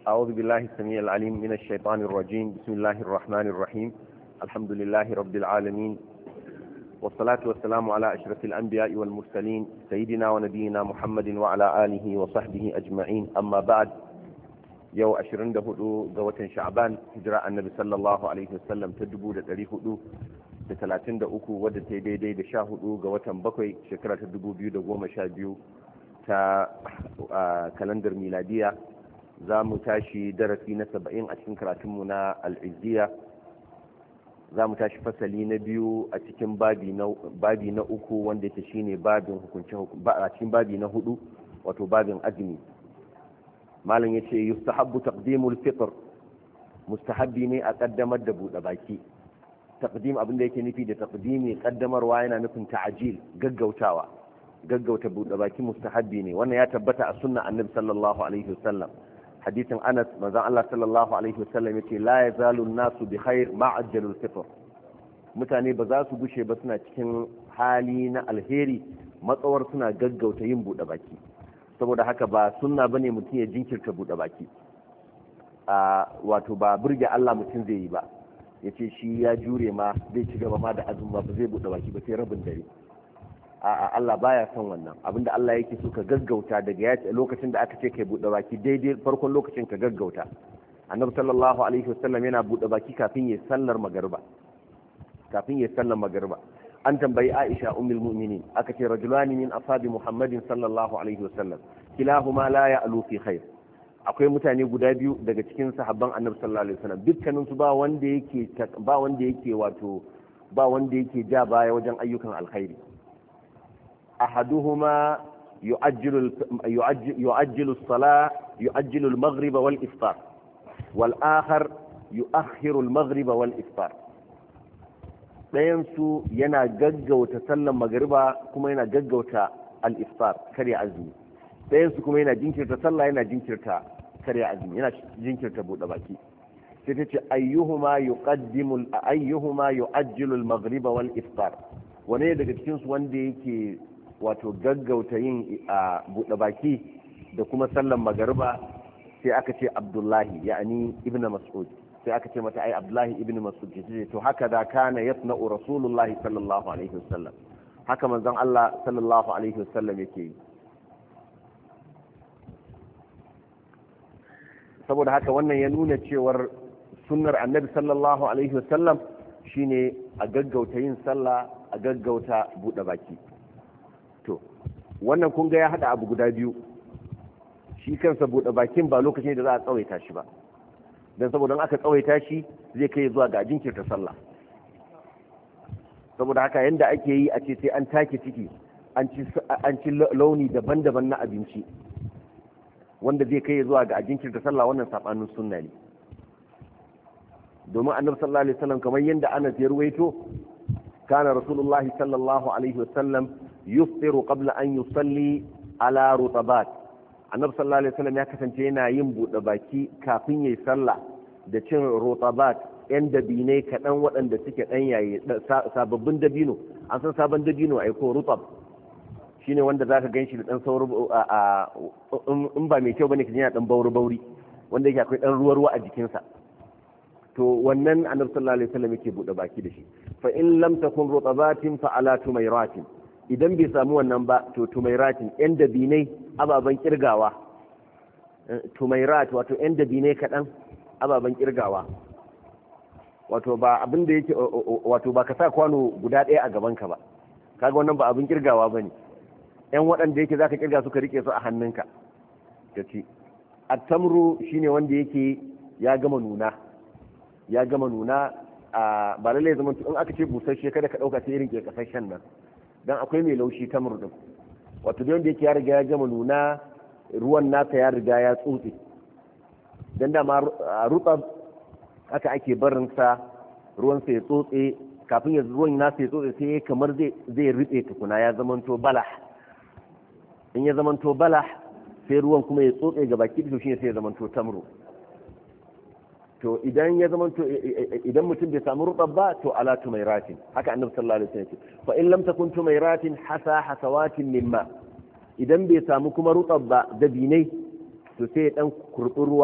أعوذ بالله السميع العليم من الشيطان الرجيم. بسم الله الرحمن الرحيم. الحمد لله رب العالمين، والصلاة والسلام على أشرف الأنبياء والمرسلين سيدنا ونبينا محمد وعلى آله وصحبه أجمعين. أما بعد، يو أشرن دهدو قوة شعبان هجراء النبي صلى الله عليه وسلم تدبو لتريه دو بثلاثين دقوكو ودى تيدي دي شاهدو قوة بقوي شكرا تدبو بيو دقو مشابيو تا كالندر ميلادية. za mu tashi darasi na 70 a cikin karatunmu na al'izziya. za mu tashi fasali na biyu a cikin babi na uku wanda yake shine babin a cikin babi na hudu, wato babin azumi. malam yace yustahabbu taqdimul fitr, mustahabbi ne a kaddamar da bude baki. taqdim abinda yake nufi da taqdimi kaddamarwa yana nufin ta'jil, gaggauta bude baki mustahabbi ne. wannan ya tabbata a sunna annabi sallallahu alaihi wasallam. hadisin Anas, manzon Allah sallallahu alaihi wasallam yace la yazalu an-nasu bi khair ma ajjalul fitr. mutane ba za su gushe ba suna cikin hali na alheri matsawar suna gaggauta yin bude baki. saboda haka ba sunna bane mutum ya jinkirta bude baki. Wato ba burge Allah mutum zai yi ba, yace shi ya jure ma zai ci gaba ma da azumi ba zai bude baki ba sai rabin dare. Allah baya son wannan. abinda Allah yake so ka gaggauta daga lokacin da aka ce kai bude baki daidai farkon lokacin ka gaggauta. annabi sallallahu alaihi wasallam yana bude baki kafin ya sallar magriba. an tambayi Aisha ummul mu'minin, aka ce rajulani min ashabi Muhammadin sallallahu alaihi wasallam kilahuma la ya'lu fi khair. akwai mutane guda biyu daga cikin sahabban annabi sallallahu alaihi wasallam, dukkanin su ba wanda yake ja baya wajen ayyukan alkhairi. أحدهما يؤجل الصلاة، يؤجل المغرب والإفطار، والآخر يؤخر المغرب والإفطار. ɗayansu yana gaggauta sallan magariba kuma yana gaggauta al-iftar, karya azumi. ɗayansu kuma yana jinkirta sallah, yana jinkirta karya azumi, yana jinkirta buɗe baki. sai ta ce ayyuhuma yu'ajjilu al-maghriba wal iftar. wane daga cikin su wanda yake wato gaggauta yin buɗe baki da kuma sallan magariba? sai aka ce Abdullahi, ya'ani ibn Mas'ud. sai aka ce mata ai Abdullahi ibn Mas'ud. ce to haka da kana yasna'u Rasulullahi sallallahu alaihi wasallam, haka manzon Allah sallallahu alaihi wasallam yake yi. saboda haka wannan ya nuna cewar sunnar annabi sallallahu alaihi wasallam shine a gaggauta yin sallah, a gaggauta buɗe baki. to wannan kun ga ya hada abu guda biyu. shi kansa buɗe bakin ba lokacin da za a tsawaita shi ba, don saboda aka tsawaita shi zai kai zuwa ga jinkirta sallah. saboda haka yanda ake yi a ce sai an take ciki an ci launi daban-daban na abinci wanda zai kai zuwa ga jinkirta sallah, wannan sabanin sunna ne. domin annabi sallallahu alaihi wasallam kamar yanda Anas ya ruwaito, kana rasulullahi sallallahu alaihi wasallam yuftiru qabla an yusalli ala rutabat. annabi sallallahu alaihi wasallam ya kasance yana yin bude baki kafin yayi sallah da cin rutabat, yan dabinai kadan waɗanda suke dan yayi sababbin dabino. an san sabon dabino ai ko rutab shine wanda zaka ganshi da dan sauri in ba mai kyau bane kaje yana dan bauri wanda yake akwai dan ruwa a jikinsa. to wannan annabi sallallahu alaihi wasallam yake bude baki da shi. fa in lam takun rutabatin fa ala tumairatin. idan bai samu wannan ba to tumairatin, yan dabinai ababen kirgawa. tumairat wato yan dabinai kaɗan ababen kirgawa, wato ba abin da yake, wato ba ka sa kwano guda ɗaya a gaban ka ba, kaga wannan ba abin kirgawa bane. yan waɗanda yake zaka kirga suka rike su a hannunka ka ci. at-tamru shine wanda yake ya gama nuna ba lallai zaman in aka ce busasshe kada ka ɗauka sai irin ke kasashen nan, dan akwai mai laushi tamur din, wato da wanda yake ya riga ya gama nuna, ruwan nasa ya riga ya tsotse. dan da ma rutsab haka ake barin sa ruwan sa ya tsotse, kafin ruwan nasa ya tsotse sai kamar zai rube tukuna ya zamanto balah. in ya zamanto balah sai ruwan kuma ya tsotse ga baki to shine sai ya zamanto tamru. to idan ya zama to idan mutum bai samu rutab ba to ala tumairatin, haka annabi sallallahu alaihi wasallam ce. fa in lam takun tumairatin hasawatin mimma, idan bai samu kuma rutab ba dabinai to sai ya dan kurbi ruwa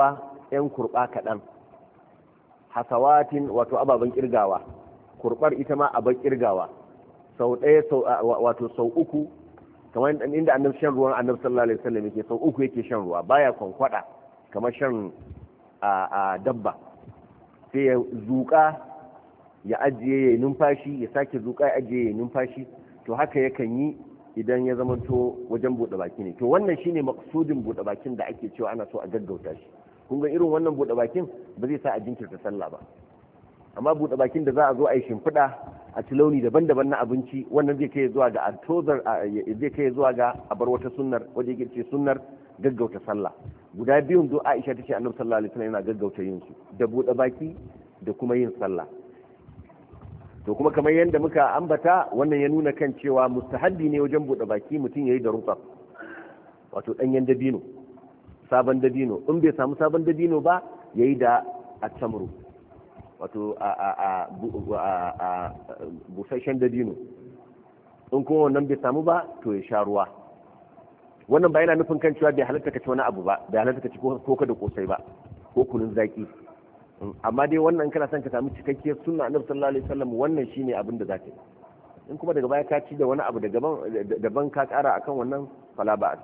'yan kurba kaɗan, hasawatin wato ababen kirgawa, kurbar ita ma abar kirgawa, sau ɗaya wato sau uku, kamar inda annabi shan ruwan annabi sallallahu alaihi wasallam yake sau uku yake shan ruwa, baya kwankwada kamar shan a dabba, sai ya zuƙa ya ajiye ya numfashi, ya sake zuƙa ya ajiye ya numfashi. To haka yakan yi idan ya zamanto wajen buɗe baki ne. To wannan shine maksudin buɗe bakin da ake cewa ana so a gaggauta shi. Kun ga irin wannan buɗe bakin ba zai sa a jinkirta sallah ba, amma buɗe bakin da za a zo a yi shimfiɗa a ci launi daban-daban na abinci, wannan zai kai zuwa ga altozar, zai kai zuwa ga a bar wata sunnar wadda yake ce sunnar gaggauta sallah. Guda biyun do Aisha tace Annabi sallallahu alaihi wasallam yana gaggauta yin su, da buɗe baki da kuma yin sallah. To kuma kamar yadda muka ambata, wannan ya nuna kan cewa mustahabbi ne wajen buɗe baki mutum yayi da rutab, wato ɗanyen dabino, sabon dabino. In bai samu sabon dabino ba yayi da at-tamru, wato a busasshen dabino. In kuma wannan bai samu ba to ya sha ruwa. Wannan ba yana nufin kan cewa bai halatta ka ci wani abu ba, bai halatta ka ci ko da kosai ba ko kunun zaki, amma dai wannan kana son ka samu cikakkiyar sunna annabi sallallahu alaihi wasallam, wannan shine abin da zaka yi. In kuma daga baya ka ci da wani abu daban ka kara akan wannan fala ba.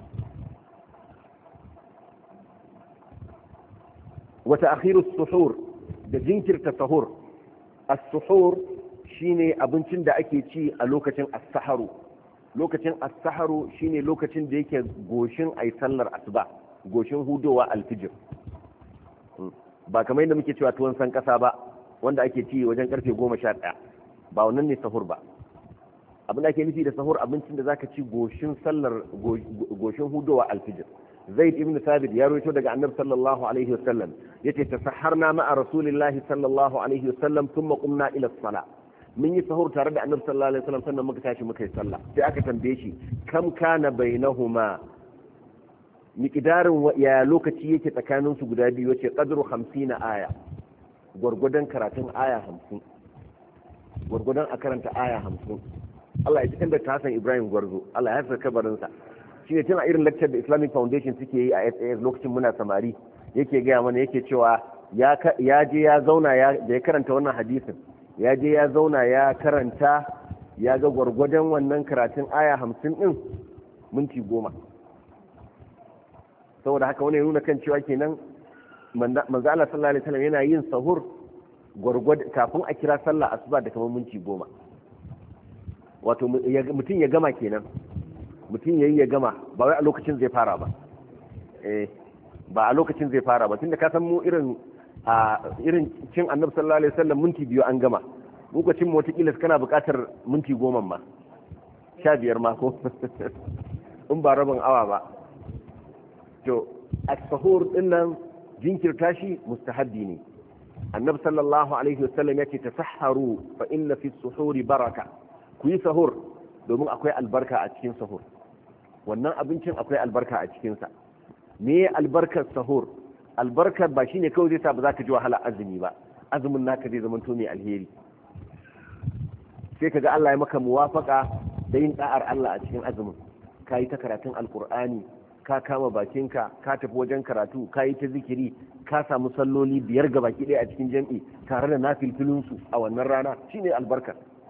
wa ta'khiru as-suhur, da jinkirta sahur. As-suhur shine abincin da ake ci a lokacin as-saharu. Lokacin as-saharu shine lokacin da yake goshin ay sallar asuba, goshin hudowa al-fajr. Ba kamar yadda muke cewa tuwon san kasa ba wanda ake ci wajen karfe 11, ba wannan ne sahur ba. Abin da ake nufi da sahur abincin da zaka ci goshin sallar goshin hudowa al-fajr. Zaid ibn Thabit ya rawaito daga Annabi sallallahu alaihi wasallam yace tasahharna ma'a Rasulillahi sallallahu alaihi wasallam thumma qumna ila as-salah. Mun yi sahur tare da Annabi sallallahu alaihi wasallam sannan muka tashi muka yi sallah. Sai aka tambaye shi kam kana bainahuma, miqdarin ya lokaci yake tsakanin su guda biyu, yace qadru 50 aya, gurgudan karatun aya 50, gurgudan a karanta aya 50. Allah ya cikin da Hassan Ibrahim Gwarzo, Allah ya saka kabarinsa. Shine tana irin lecture da Islamic Foundation suke yi a SAS lokacin muna samari, yake gaya mana yake cewa ya je ya zauna da ya karanta wannan hadisin, ya je ya zauna ya karanta ya ga gwargwadon wannan karatun aya 50 din minti 10. Saboda haka wani ya nuna kan cewa kenan manzo Allah sallallahu alaihi wasallam yana yin sahur kafin a kira sallah asuba da kamar minti 10. Wato mutum ya gama kenan, mutum yayi ya gama, ba wai a lokacin zai fara ba. Ba a lokacin zai fara ba, tunda ka san mu irin cin Annabi sallallahu alaihi wasallam minti 2 an gama. Lokacin mu wata kana buƙatar minti 10 ma, 15 ma ko in ba rabin awa ba. To as-sahur din nan jinkirta shi mustahabbi ne. Annabi sallallahu alaihi wasallam yace tasahharu fa inna fi as-suhuri baraka. Ku yi sahur domin akwai albarka a cikin sahur. Wannan abincin akwai albarka a cikinsa. Me albarkar sahur? Albarkar ba shine kawai zai sa ba za ka ji wahala azumi ba, azumin naka zai zama to mai alheri. Sai ka ga Allah ya maka muwafaka da yin da'ar Allah a cikin azumin. Ka yi ta karatun alkur'ani, ka kama bakinka, ka tafi wajen karatu, ka yi ta zikiri, ka samu salloli 5 gabaki ɗaya a cikin jam'i tare da nafilfilinsu a wannan rana, shine albarka.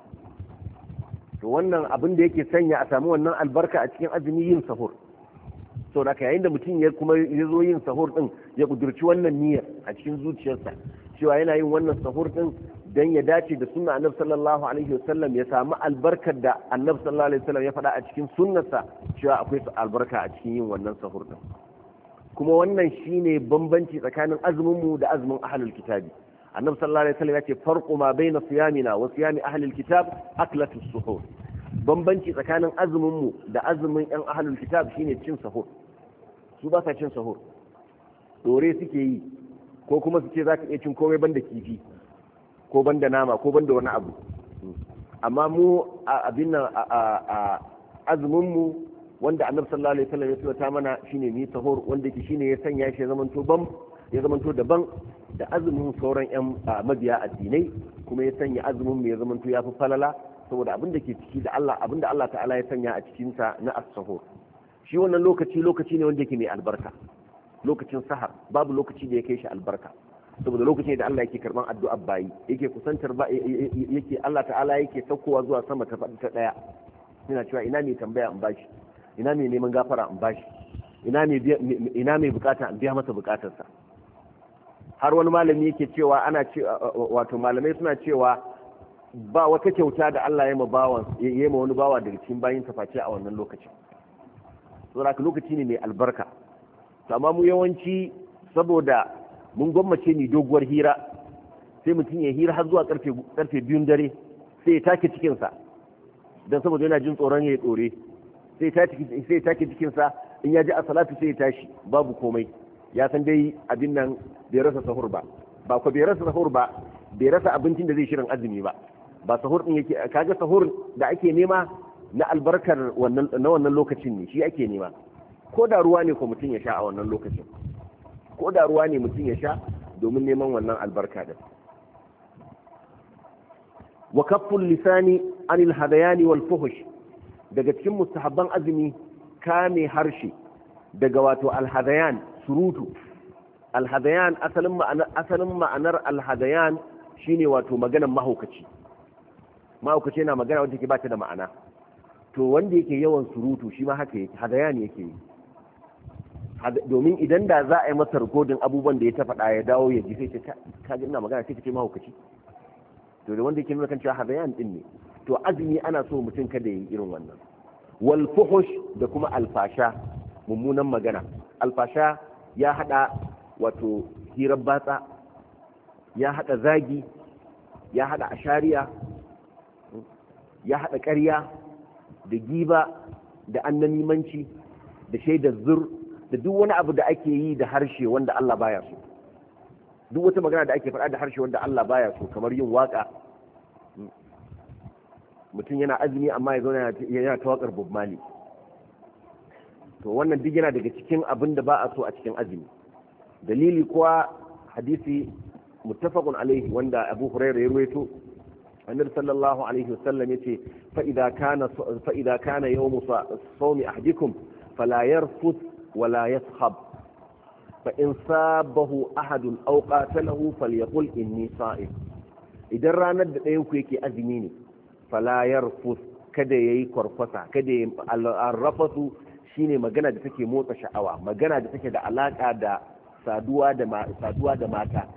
To wannan abin da yake sanya a samu wannan albarka a cikin azumi yin sahur. So da yayin da mutum ya kuma ya zo yin sahur din, ya kudurci wannan niyyar a cikin zuciyarsa cewa yana yin wannan sahur din dan ya dace da sunna Annabi sallallahu alaihi wasallam, ya samu albarkar da Annabi sallallahu alaihi wasallam ya faɗa a cikin sunnarsa cewa akwai albarka a cikin yin wannan sahur din. Kuma wannan shine bambanci tsakanin azumin mu da azumin ahlul kitabi. Annabi sallallahu alaihi wasallam yace farqu ma baina siyamina wa siyami ahlil kitab aklatu suhur. Bambanci tsakanin azumin mu da azumin yan ahlul kitab shine cin sahur. Su ba sa cin sahur, dore suke yi, ko kuma su ce za ka iya cin komai banda kifi ko banda nama ko banda wani abu. Amma mu abin nan azumin mu wanda Annabi sallallahu alaihi wasallam ya tsaya mana shine ni sahur, wanda yake shine ya sanya shi ya zamanto daban da azumin sauran yan mabiya addinai, kuma ya sanya azumin mu ya zamanto ya fi falala saboda abin da ke ciki da Allah, abin da Allah ta'ala ya sanya a cikin sa na as-sahur. Shi wannan lokaci ne wanda yake mai albarka. lokacin sahar babu lokaci da ya kai shi albarka saboda lokacin da Allah yake karban addu'ar bayi yake kusantar ba yake Allah ta'ala yake saukowa zuwa sama ta faɗi ta daya yana cewa ina mai tambaya in bashi ina mai neman gafara in bashi ina mai bukata in biya masa bukatarsa har wani malami yake cewa ana ce wato malamai suna cewa ba wata kyauta da Allah ya ma wani bawa daga cikin bayin sa face a wannan lokacin saboda lokaci ne mai albarka amma mu yawanci saboda mun gwammace ni doguwar hira sai mutum ya hira har zuwa karfe 2 dare sai ya take cikin sa dan saboda yana jin tsoron ya dore sai ya take cikin sa in ya ji a salatu sai ya tashi babu komai ya san dai abin nan bai rasa sahur ba ko bai rasa sahur ba bai rasa abincin da zai shirin azumi ba sahur din yake kaga sahur da ake nema na albarkar wannan lokacin ne shi ake nema ko da ruwa ne ko mutum ya sha a wannan lokacin ko da ruwa ne mutum ya sha domin neman wannan albarka din wa kafful lisani anil hadayani wal fuhush daga cikin mustahabban azumi kame harshe daga wato alhadayan surutu alhadayan asalin ma'anar alhadayan shine wato maganar mahaukaci yana magana wanda ke bata da ma'ana to wanda yake yawan surutu shi ma haka yake hadayan yake yi domin idan da za a yi masa rikodin abubuwan da ya ta faɗa ya dawo ya ji sai ce ka ina magana sai ce mahaukaci to da wanda yake nuna kan cewa hadayan din ne to azumi ana so mutum kada ya yi irin wannan wal fuhush da kuma alfasha mummunan magana alfasha ya hada wato hirar batsa ya hada zagi ya hada ashariya ya hada ƙarya da giba da annamimanci da shaidar zur da duk wani abu da ake yi da harshe wanda Allah baya so duk wata magana da ake faɗa da harshe wanda Allah baya so kamar yin waka mutum yana azumi amma ya zauna yana ta waƙar Bob Marley to wannan duk yana daga cikin abin da ba a so a cikin azumi dalili kuwa hadisi muttafaqun alaihi wanda Abu Hurairah ya ruwaito annabi sallallahu alaihi wasallam yace fa idza kana yawmu sawmi ahadikum fala yarfuth wala yaskhab fa in sabahu ahadun aw qatalahu falyaqul inni sa'im idan ranar da ɗayan ku yake azumi ne fala yarfuth kada yayi kwarkwasa kada yayi arrafatu shine magana da take motsa sha'awa magana da take da alaka da saduwa da mata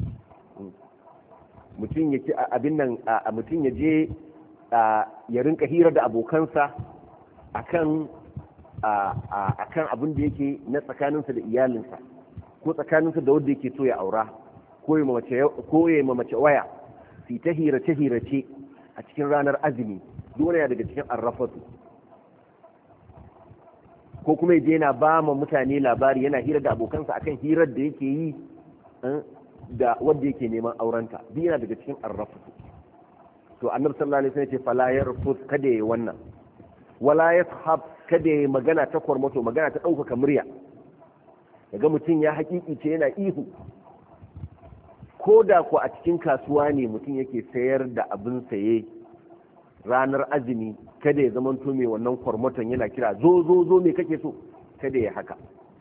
mutum yake abin nan mutum ya je ya rinka hira da abokansa akan abin da yake na tsakaninsa da iyalinsa ko tsakaninsa da wanda yake so ya aura ko ya mace waya su ta hirace a cikin ranar azumi dole ya daga cikin arrafatu ko kuma yaje yana ba ma mutane labari yana hira da abokansa akan hirar da yake yi da wanda yake neman aurenta duk yana daga cikin arrafatu to annabi sallallahu alaihi wasallam ya ce fala yarfus kada yayi wannan wala yashab kada yayi magana ta kwarmato magana ta ɗaukaka murya daga mutum ya hakikice yana ihu ko da ko a cikin kasuwa ne mutum yake sayar da abin saye ranar azumi kada ya zamanto mai wannan kwarmaton yana kira zo me kake so kada ya haka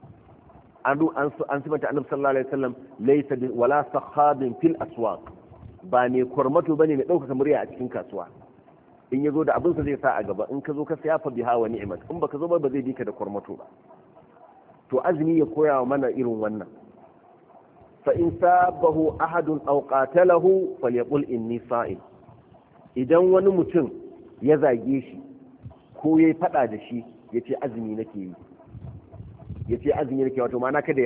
an sifanta annabi sallallahu alaihi wasallam laysa wala sahabin fil aswaq ba ne kwarmato bane mai ɗaukaka murya a cikin kasuwa in yazo da abin sa zai sa a gaba in ka zo ka saya fa biha wa ni'mat in baka zo ba zai bi ka da kwarmato ba to azumi ya koya wa mana irin wannan fa in sabahu ahadun aw qatalahu falyaqul inni sa'im idan wani mutum ya zage shi ko yayi fada da shi yace azumi nake yi yace azumi nake wato ma'ana kada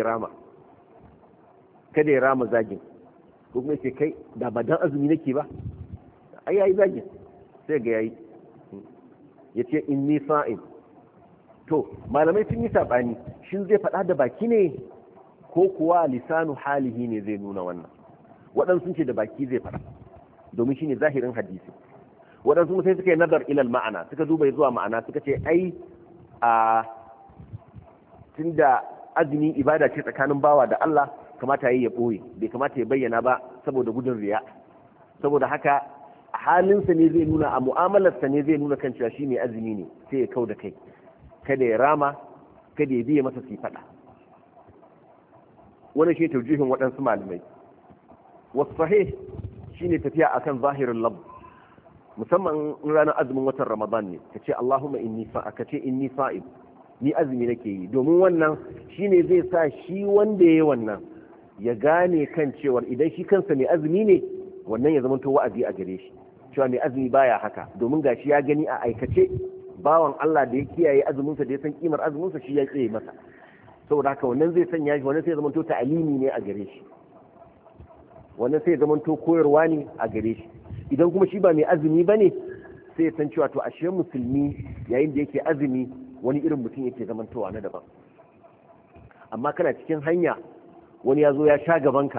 ya rama zagin ko kuma yace kai da ba dan azumi nake ba ai yayi zagin sai ga yayi yace inni sa'im to malamai sun yi sabani shin zai fada da baki ne ko kuwa lisanu halihi ne zai nuna wannan waɗansu sun ce da baki zai fada domin shine zahirin hadisi waɗansu sai suka yi nazar ilal ma'ana suka duba zuwa ma'ana suka ce ai a tunda azumi ibada ce tsakanin bawa da Allah kamata yayi ya boye bai kamata ya bayyana ba saboda gudun riya saboda haka a halinsa ne zai nuna a mu'amalarsa ne zai nuna kan cewa shi ne azumi ne sai ya kau da kai kada ya rama kada ya biye masa su faɗa wannan shi tawjihin waɗansu malamai. Wasu sahih shine tafiya akan zahirin lab, musamman in ranar azumin watan Ramadan ne kace Allahumma inni sa'im, ni azumi nake yi, domin wannan shine zai sa shi wanda yayi wannan ya gane kan cewa idan shi kansa mai azumi ne wannan ya zama to wa'azi a gare shi cewa mai azumi baya haka, domin gashi ya gani a aikace bawan Allah da ya kiyaye azuminsa da ya san kimar azuminsa shi ya tsaye masa, saboda haka wannan zai sanya shi, wannan sai ya zama to ta'alimi ne a gare shi, wannan sai ya zama to koyarwa ne a gare shi. Idan kuma shi ba mai azumi bane sai ya san cewa to ashe musulmi yayin da yake azumi wani irin mutum yake zamantowa na daban. Amma kana cikin hanya wani ya zo ya sha gabanka,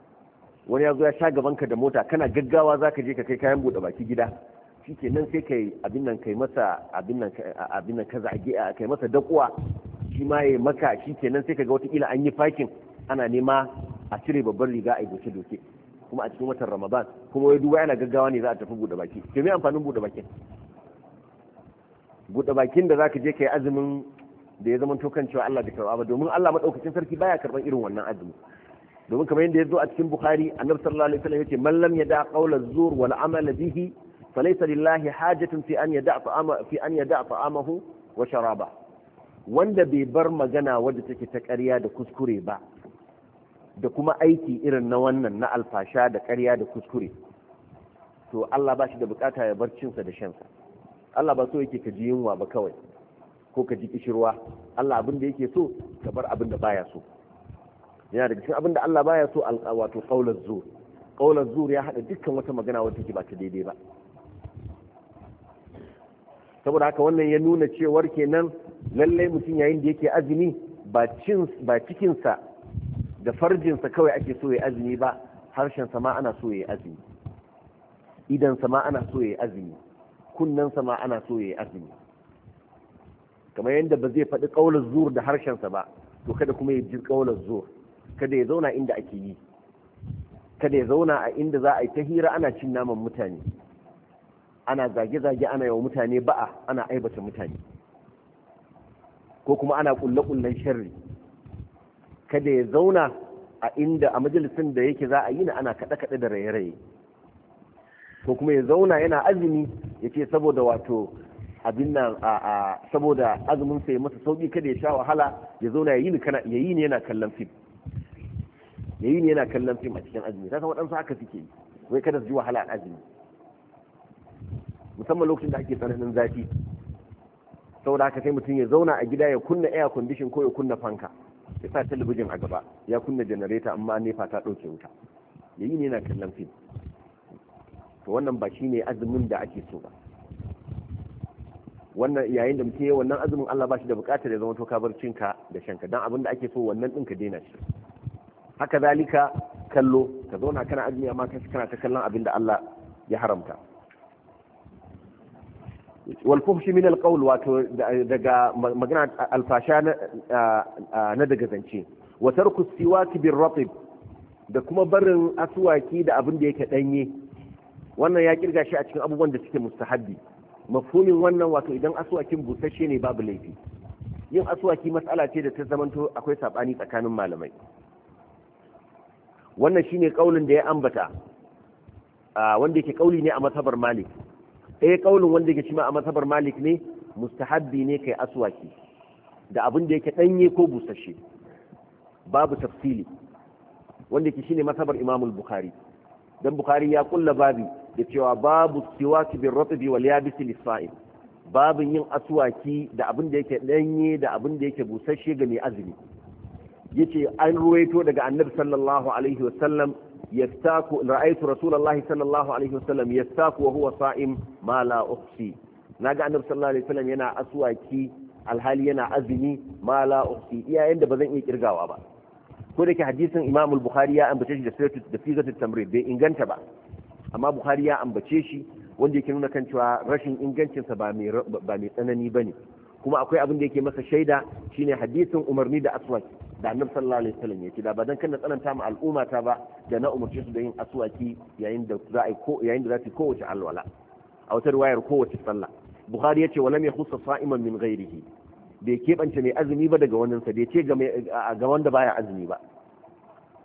da mota, kana gaggawa za ka je ka kai kayan buɗe baki gida, shi ke nan sai kai abin nan kai masa abin nan ka zage kai masa dakuwa, shi ma ya maka, shi ke nan sai ka ga watakila an yi fakin ana nema a cire babban riga a yi doke-doke kuma a cikin watan Ramadan, kuma wai duba yana gaggawa ne za a tafi buɗe baki. Ke me amfanin buɗe bakin? Buɗe bakin da za ka je ka yi azumin da ya zama tokan cewa Allah bai karɓa ba, domin Allah maɗaukacin sarki baya karɓan irin wannan azumi. Domin kamar yadda ya zo a cikin Bukhari, annabi sallallahu alaihi wasallam yace man lam yada qawla zur wal amala bihi falaysa lillahi hajatun fi an yada ta'amahu wa sharaba. Wanda bai bar magana wadda take ta ƙarya da kuskure ba, da kuma aiki irin na wannan na alfasha da ƙarya da kuskure, to Allah ba shi da bukata ya bar cinsa da shansa. Allah ba so yake ka ji yunwa ba kawai ko ka ji kishirwa. Allah abin da yake so ka bar abin da baya so. Yana daga cikin abin da Allah baya so wato qaulaz zur. Qaulaz zur ya hada dukkan wata magana wacce take ba ta daidai ba. Saboda haka wannan ya nuna cewar kenan lallai mutum yayin da yake azumi ba cikinsa da farjinsa kawai ake so ya azumi ba, harshen ma ana so ya azumi, idan ma ana so ya azumi, kunnen ma ana so ya azumi. Kamar yadda ba zai faɗi ƙaular zur da harshensa ba, to kada kuma ya ji ƙaular zur, kada ya zauna inda ake yi, kada ya zauna a inda za a yi ta hira ana cin naman mutane, ana zage-zage, ana yawa mutane ba'a, ana aibata mutane, ko kuma ana ƙulle-ƙullen sharri. Kada ya zauna a inda a majalisin da yake za a yi na ana kaɗe-kaɗe da raye-raye, ko kuma ya zauna yana azumi ya ce saboda wato abin nan saboda azumin sai masa sauki kada ya sha wahala ya zauna ya yi ne yana kallon fim, a cikin azumi. Kasan waɗansu haka suke yi, wai kada su ji wahala a azumi, musamman lokacin da ake tsananin zafi. Saboda haka sai mutum ya zauna a gida ya kunna air condition ko ya kunna fanka, ya sa talabijin a gaba, ya kunna janareta amma nefa ta ɗauke wuta, ya yi ne yana kallon fim. To wannan ba shine azumin da ake so ba. Wannan yayin da mutum ya wannan azumin Allah ba shi da bukatar ya zama to ka bar cinka da shanka, dan abin da ake so wannan din ka daina shi. Haka zalika kallo, ka zauna kana azumi amma kana ta kallon abin da Allah ya haramta. Wal fuhshi min al qawl, wato daga magana alfasha na daga zance. Wa tarku siwaki bir ratib, da kuma barin aswaki da abin da yake danye. Wannan ya kirga shi a cikin abubuwan da suke mustahabbi. Mafhumin wannan wato idan aswakin busasshe ne babu laifi. Yin aswaki matsala ce da ta zamanto akwai sabani tsakanin malamai. Wannan shine kaulin da ya ambata, wanda yake kauli ne a mazhabar Malik. Kaulin wanda yake shi ma a mazhabar Malik ne, mustahabbi ne kai aswaki da abin da yake danye ko busasshe, babu tafsili, wanda yake shine mazhabar Imam al-Bukhari. Dan Bukhari ya kulla babi da cewa babu siwaki bin ratbi wal yabis lis-sa'im, babin yin aswaki da abin da yake danye da abin da yake busasshe ga mai azumi. Yace an ruwaito daga Annabi sallallahu alaihi wasallam yastaku, ra'aytu Rasulullahi sallallahu alaihi wasallam yastaku wa huwa sa'im ma la uhsi. Naga Annabi sallallahu alaihi wasallam yana aswaki alhali yana azumi ma la uhsi, iyayen da bazan iya kirgawa ba. Ko da ke hadisin Imam al-Bukhari ya ambace shi da sigatul tamrid bai inganta ba, amma Bukhari ya ambace shi, wanda yake nuna kan cewa rashin ingancinsa ba mai tsanani bane. Kuma akwai abin da yake masa shaida shine hadisin umarni da aswaki da Annabi sallallahu alaihi wasallam yake, da ba dan kana tsananta ma al'umma ta ba da na umarce su da yin aswaki yayin da za a yi kowace alwala, a wata riwayar kowace sallah. Bukhari yace walam yakhussa sa'iman min ghairihi, bai keɓance mai azumi ba daga wannan sa, bai ce ga wanda baya azumi ba.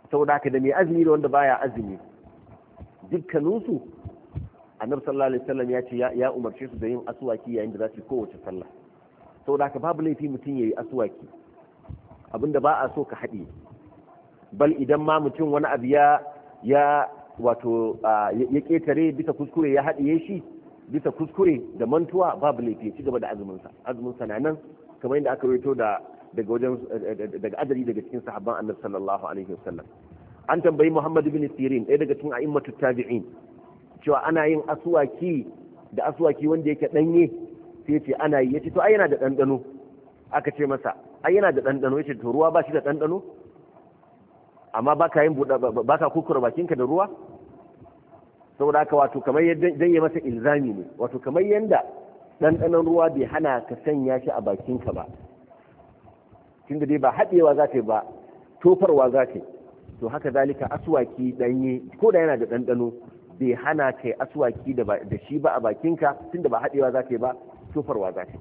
saboda haka da mai azumi da wanda baya azumi dukkaninsu annabi sallallahu alaihi wasallam ya ce ya umarce su da yin aswaki yayin da za su yi kowace sallah saboda haka babu laifi mutum yayi aswaki abinda ba a so ka haɗe bal idan ma mutum wani abu ya wato ya ketare bisa kuskure ya haɗiye shi bisa kuskure da mantuwa babu laifi ya ci gaba da azuminsa na nan kamar yadda aka rawaito daga adari daga cikin sahabban annabi sallallahu alaihi wasallam an tambayi Muhammad ibn Sirin ɗaya daga cikin a'immatut tabi'in cewa ana yin aswaki da aswaki wanda yake danye sai ya ce ana yi yace to ai yana da dandano aka ce masa ai yana da dandano yace to ruwa ba shi da dandano amma baka yin baka kukura bakinka da ruwa saboda haka wato kamar yadda dan ya masa ilzami ne wato kamar yanda dandanon ruwa bai hana ka sanya shi a bakinka ba tunda dai ba haɗewa za ta ba tofarwa za ta to haka zalika aswaki danye ko da yana da dandano bai hana kai aswaki da shi ba a bakinka tunda ba haɗewa za ta ba tofarwa za ta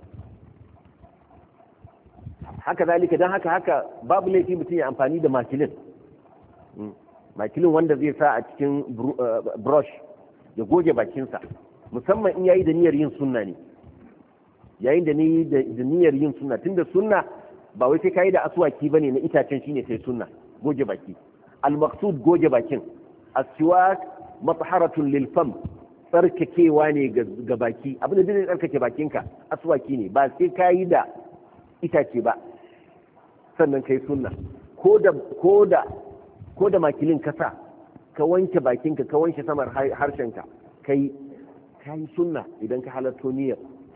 haka zalika don haka babu laifi mutum ya amfani da makilin wanda zai sa a cikin brush ya goge bakinsa musamman in yayi da niyyar yin sunna ne yayin da ni da niyyar yin sunna tunda sunna ba wai sai kai da aswaki bane na itacen shine sai sunna goge baki al-maqsud goge bakin as-siwak matharatun lil fam tsarkakewa ne ga baki abin da zai tsarkake bakinka aswaki ne ba sai kai da itace ba sannan kai sunna ko da makilin kasa ka wanke bakinka ka wanke samar harshenka kai sunna idan ka halarto niyyar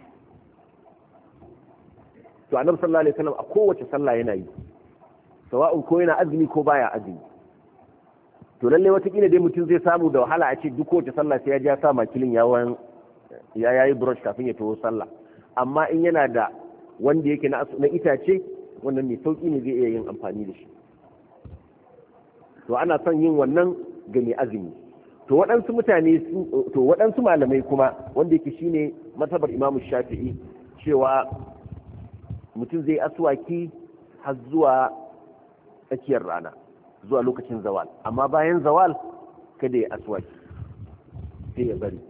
to annabi sallallahu alaihi wasallam a kowace sallah yana yi sawa'un ko yana azumi ko baya azumi to lalle watakila dai mutum zai samu da wahala a ce duk kowace sallah sai ya ja sa makilin ya yayi brush kafin ya taho sallah amma in yana da wanda yake na itace wannan mai sauki ne zai iya yin amfani da shi to ana son yin wannan ga mai azumi to waɗansu malamai kuma wanda yake shine matabar imamu shafi'i cewa mutum zai aswaki har zuwa tsakiyar rana zuwa lokacin zawal amma bayan zawal kada ya aswaki sai ya bari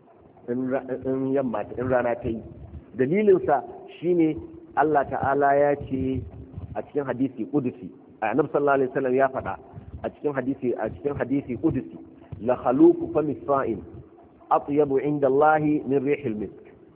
in rana ta yi dalilinsa shine Allah ta'ala ya ce a cikin hadisi qudusi annabi sallallahu alaihi wasallam ya faɗa a cikin hadisi qudusi la khaluqu fami sa'in atyabu inda Allah min rihil misk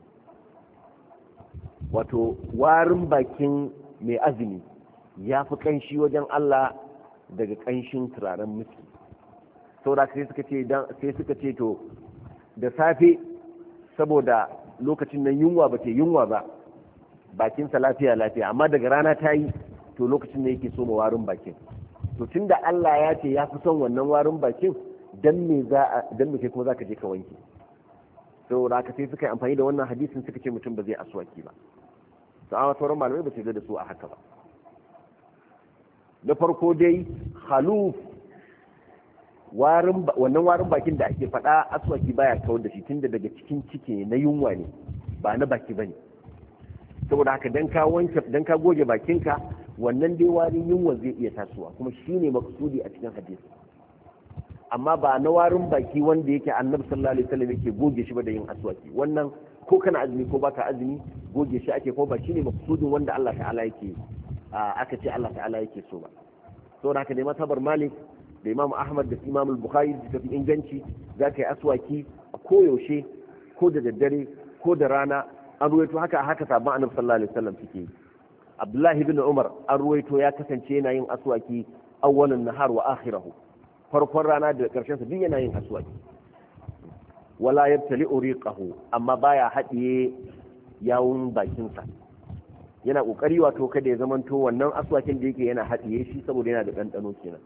wato warin bakin mai azumi ya fi kanshi wajen Allah daga kanshin turaren miski saboda sai suka ce to da safe saboda lokacin nan yunwa ba ce yunwa ba bakinsa lafiya amma daga rana ta yi to lokacin da yake soma warin bakin to tunda Allah ya ce ya fi son wannan warin bakin dan me kai kuma zaka je ka wanke saboda haka sai suka yi amfani da wannan hadisin suka ce mutum ba zai aswaki ba sa'awa sauran malamai ba su da su a haka ba na farko dai khaluf wannan warin bakin da ake faɗa aswaki baya kawar da shi tunda daga cikin ciki na yunwa ne ba na baki bane saboda haka dan ka goge bakinka wannan dai warin yunwa zai iya tasowa kuma shine maksudi a cikin hadisi amma ba na warin baki wanda yake annabi sallallahu alaihi wasallam yake goge shi ba da yin aswaki wannan ko kana azumi ko baka azumi goge shi ake ko ba shine maksudin wanda Allah ta'ala yake aka ce Allah ta'ala yake so ba saboda haka ne matabar Malik da Imam Ahmad da Imam Al-Bukhari da tafi inganci za ka yi aswaki a koyaushe ko da daddare ko da rana an ruwaito haka sabon annabi sallallahu alaihi wasallam suke yi Abdullahi ibn Umar an ruwaito ya kasance yana yin aswaki awwalan nahar wa akhirahu farkon rana da karshen sa duk yana yin aswaki wala yabtali uriqahu amma baya hadiye yawun bakin sa yana kokari wato kada ya zamanto wannan aswakin da yake yana hadiye shi saboda yana da dandano kenan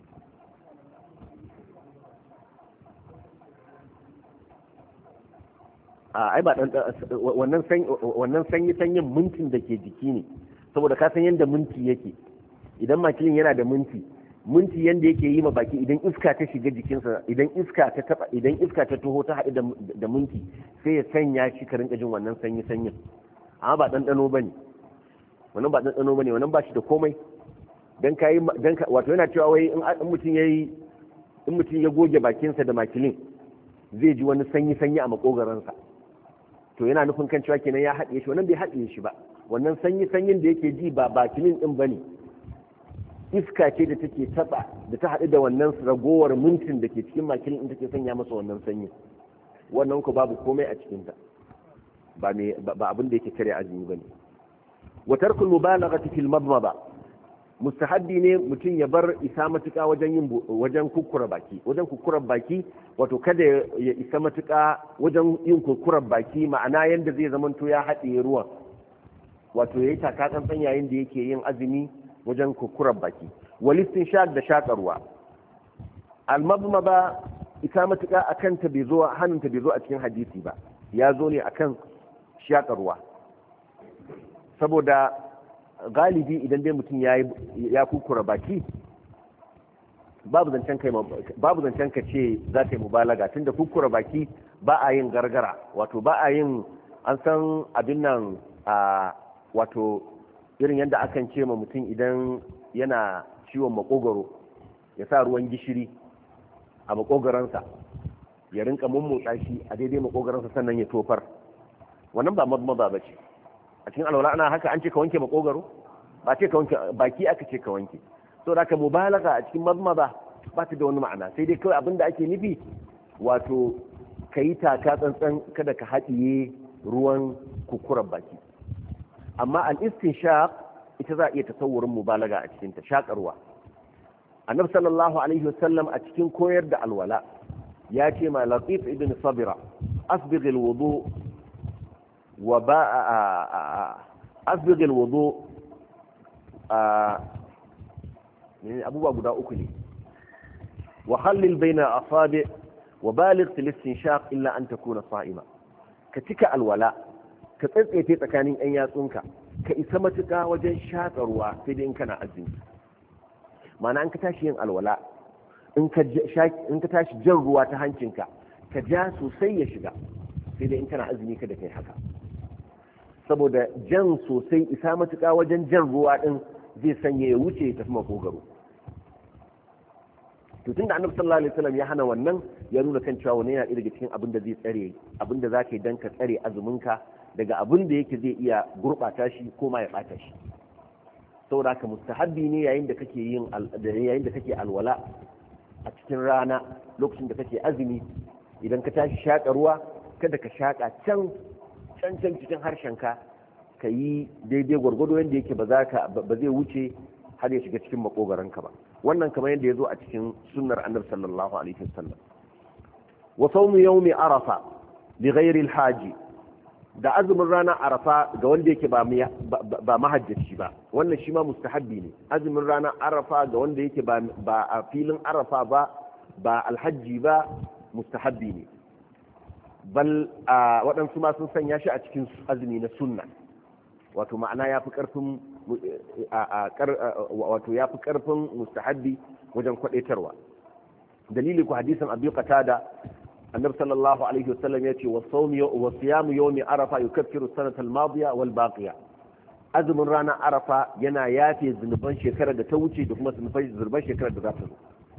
ai ba wannan sanyin mintin da ke jiki ne saboda ka san yadda minti yake idan makilin yana da minti yanda yake yi ma baki idan iska ta shiga jikinsa idan iska ta taho ta haɗu da minti sai ya sanya shi ka rinka jin wannan sanyin amma ba ɗanɗano ba ne wannan ba shi da komai wato yana cewa wai in mutum ya goge bakinsa da makilin zai ji wani sanyi a makogaransa, to yana nufin kan cewa kenan ya haɗiye shi. Wannan bai haɗiye shi ba, wannan sanyin da yake ji ba makilin din bane, iska ce da take taba da ta haɗu da wannan ragowar mintin da ke cikin makilin din take sanya masa wannan sanyi. Wannan ko babu komai a cikinta, ba abin da yake kare azumi bane. wa tarkul mubalaghati fil madmada, mustahabbi ne mutum ya bar isa matuka wajen kukkura baki, wato kada ya isa matuka wajen yin kukkurar baki, ma'ana yanda zai zamanto ya haɗe ruwan, wato yayi taka tsantsan yayin da yake yin azumi wajen kukkurar baki. walistin shaq da shakarwa, al madmada isa matuka akan ta bai zo hannunta bai zo a cikin hadisi ba, ya zo ne akan shakarwa, saboda galibi idan dai mutum ya kukura baki babu zancen ka ce za ta yi mubalaga, tunda kukura baki ba a yin gargara, wato ba a yin, an san abin nan wato irin yadda akan ce ma mutum idan yana ciwon makogaro ya sa ruwan gishiri a makogaransa ya rinka mummutsa shi a daidai makogaransa sannan ya tofar. Wannan ba madmada ba ce. A cikin alwala ana haka, an ce ka wanke makogaro, ba ce ka wanke baki, aka ce ka wanke. So da ka mubalaga a cikin madmada ba ta da wani ma'ana, sai dai kawai abin da ake nufi wato ka yi taka tsantsan kada ka haɗiye ruwan kukurar baki. Amma al-istinshaq ita za a iya tasawurin mubalaga a cikin ta, shakarwa. Annabi sallallahu alaihi wasallam a cikin koyar da alwala ya ce ma Latif ibn Sabira, asbigh al-wudu wa asbigh al-wudu abubuwa guda uku ne, wa khallil baina asabi wa baligh fil istinshaq illa an takuna sa'ima. ka cika alwala, ka tsatsefe tsakanin yan yatsunka, ka isa matuka wajen shakarwa sai dai in kana azumi. ma'ana an ka tashi yin alwala, in ka tashi jan ruwa ta hancinka ka ja sosai ya shiga, sai dai in kana azumi kada kai haka, saboda jan sosai isa matuƙa wajen jan ruwa din zai sanya ya wuce ya tafi makogaro. to tunda annabi sallallahu alaihi wasallam ya hana wannan, ya nuna kan cewa wannan yana daga cikin abin da zai tsare, abin da zaka yi dan ka tsare azuminka daga abin da yake zai iya gurbata shi ko ma ya bata shi. saboda haka mustahabbi ne yayin da kake alwala a cikin rana lokacin da kake azumi, idan ka tashi shaƙa ruwa kada ka shaƙa can cikin harshenka, ka yi daidai gwargwado yadda yake ba zai wuce har ya shiga cikin makogaranka ba. wannan kamar yadda ya zo a cikin sunnar annabi sallallahu alaihi wasallam. wa sawmu yawmi arafa li ghairi al-haji, da azumin ranar arafa ga wanda yake ba mahajjaci ba, wannan shi ma mustahabbi ne. azumin ranar arafa ga wanda yake ba a filin arafa ba alhaji ba, mustahabbi ne. bal waɗansu ma sun sanya shi a cikin azumi na sunna, wato ma'ana ya fi ƙarfin mustahabbi wajen kwaɗaitarwa. dalili ku hadisin Abi Qatada, annabi sallallahu alaihi wasallam ya ce wa siyamu yawmi arafa yukaffiru sanata al-madiya wal baqiya, azumin ranar arafa yana yafe zunuban shekarar da ta wuce da kuma zunuban shekarar da za ta zo.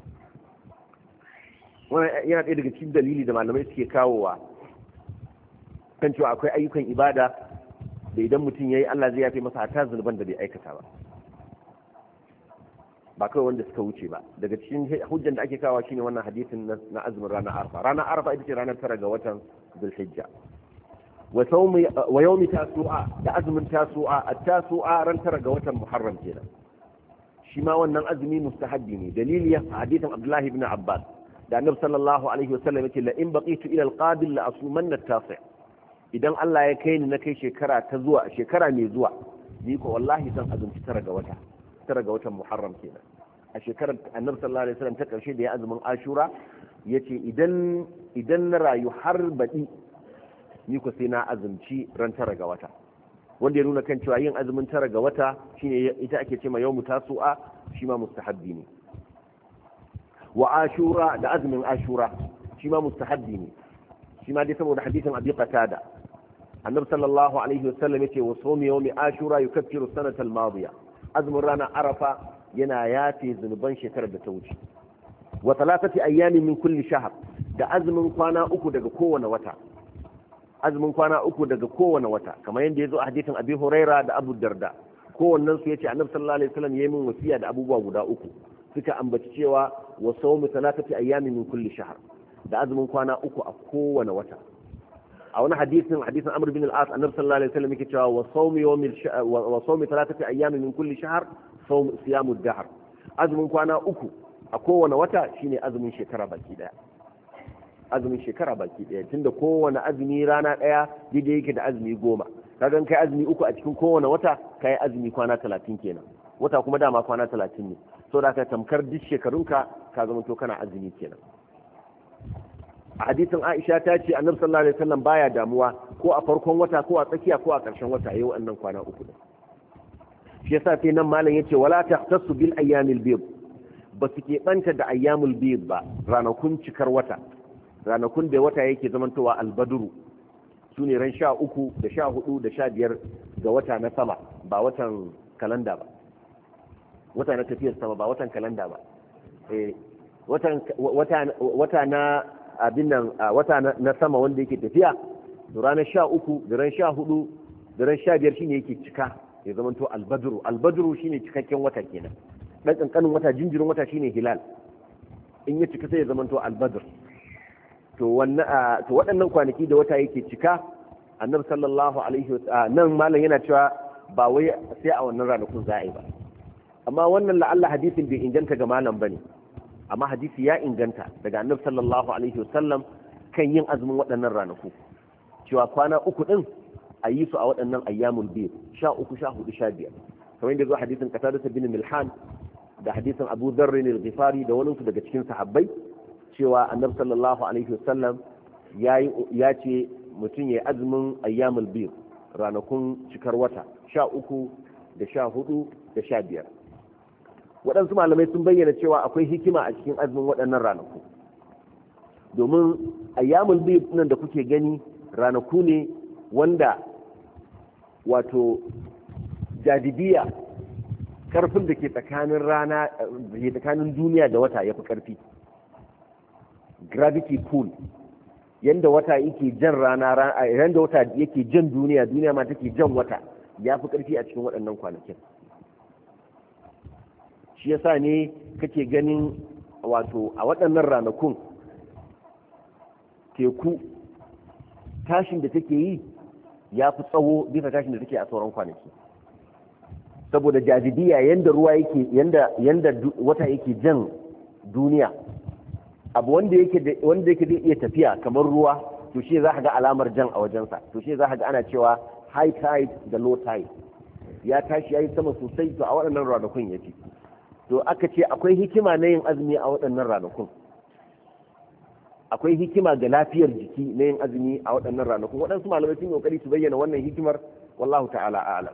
wannan yana ɗaya daga cikin dalili da malamai suke kawowa kan cewa akwai ayyukan ibada da idan mutum yayi Allah zai yafe masa hatta zunuban da bai aikata ba kawai wanda suka wuce ba. daga cikin hujjan da ake kawo shine wannan hadisin na azumin ranar arafa. ranar arafa ita ce ranar 9 ga watan zulhijja. wa yawmi tasu'a, da azumin tasu'a. at-tasu'a ran 9 ga watan muharram kenan, shi ma wannan azumi mustahabbi ne. dalili a hadisin Abdullah ibn Abbas da annabi sallallahu alaihi wasallam yake la in baqitu ila al-qabil la asumanna at-tasi', idan Allah ya kai ni na kai shekara mai zuwa ni ko wallahi zan azumci 9 ga watan muharram kenan. a shekarar annabi sallallahu alaihi wasallam ta karshe da ya azumin ashura yace idan na rayu har baɗi ni ko sai na azumci ran 9 ga wata, wanda ya nuna kan cewa yin azumin 9 ga wata shine ita ake cewa yawmu tasu'a, shi ma mustahabbi ne. wa ashura, da azumin ashura shi ma mustahabbi ne, shi ma dai saboda hadisin Abi Qatada annabi sallallahu alaihi wasallam yace wa sawmi yawmi ashura yukaffiru sanata al-madiya, azumin ranar arafa yana yafe zunuban shekarar da ta wuce wa 3 ayyamin min kulli shahr da azumin kwana uku daga kowane wata kamar yadda yazo a hadisin Abi Huraira da Abu Darda kowannen su yace Annabi sallallahu alaihi wasallam yayi min wasiya da abubuwa guda uku suka ambaci cewa wa sawmu 3 ayyamin min kulli shahr da azumin kwana uku a kowane wata a wani hadisin Amr bin al-As Annabi sallallahu alaihi wasallam yake cewa wa sawmi 3 ayyamin min kulli shahr siyamu ad-dahr azumin kwana uku a kowane wata shine azumin shekara baki daya tunda kowane azumi rana daya daidai yake da azumi 10 kaga kai azumi uku a cikin kowane wata kai azumi kwana 30 kenan wata kuma dama kwana 30 ne so da ka tamkar duk shekarunka ka zama to kana azumi kenan a hadisin Aisha ta ce Annabi sallallahu alaihi wasallam baya damuwa ko a farkon wata ko a tsakiya ko a ƙarshen wata yayin wannan kwana uku din shi yasa sai nan malam yace wala tahtassu bil ayyamil bid ba su ke banta da ayyamul bid ba ranakun cikar wata ranakun da wata yake zamantowa albadru sune ran 13 da 14 da 15 ga wata na sama ba watan kalanda ba wata na tafiyar sama ba watan kalanda ba wata na abin nan wata na sama wanda yake tafiya to ranar 13 da ran 14 da ran 15 shine yake cika ya zama to albadru shine cikakken wata kenan dan kankanin wata jinjirin wata shine hilal in ya cika sai ya zama to albadr to wannan to waɗannan kwanaki da wata yake cika annabi sallallahu alaihi wasallam nan malam yana cewa ba wai sai a wannan ranakun za a yi ba amma wannan la'alla hadisin bai inganta ga malam bane amma hadisi ya inganta daga annabi sallallahu alaihi wasallam kan yin azumin waɗannan ranaku cewa kwana uku din a yi su a waɗannan ayyamul bid 13 14 15 kamar yadda zo hadisin Qatada bin Milhan da hadisin Abu Dharr al-Ghifari da wani su daga cikin sahabbai cewa annabi sallallahu alaihi wasallam ya ce mutum ya azumin ayyamul bid ranakun cikar wata 13 da 14 da 15 waɗansu malamai sun bayyana cewa akwai hikima a cikin azumin waɗannan ranaku domin ayyamul bid nan da kuke gani ranaku ne wanda wato jadibiya karfin da ke tsakanin rana da tsakanin duniya da wata yafi karfi gravity pull yanda wata yake jan rana yanda wata yake jan duniya ma take jan wata yafi karfi a cikin waɗannan kwanakin shi yasa ne kake ganin wato a waɗannan ranakun teku tashin da take yi ya fi tsawo bisa tashin da take a sauran kwanaki saboda jajibiya yanda ruwa yake yanda wata yake jan duniya abu wanda yake da iya tafiya kamar ruwa to shi za ka ga alamar jan a wajensa to shi za ka ga ana cewa high tide da low tide ya tashi ya yi sama sosai to a waɗannan ranakun yake to aka ce akwai hikima na yin azumi a waɗannan ranakun akwai hikima ga lafiyar jiki na yin azumi a waɗannan ranakun waɗansu malamai sun kokari su bayyana wannan hikimar wallahu ta'ala a'lam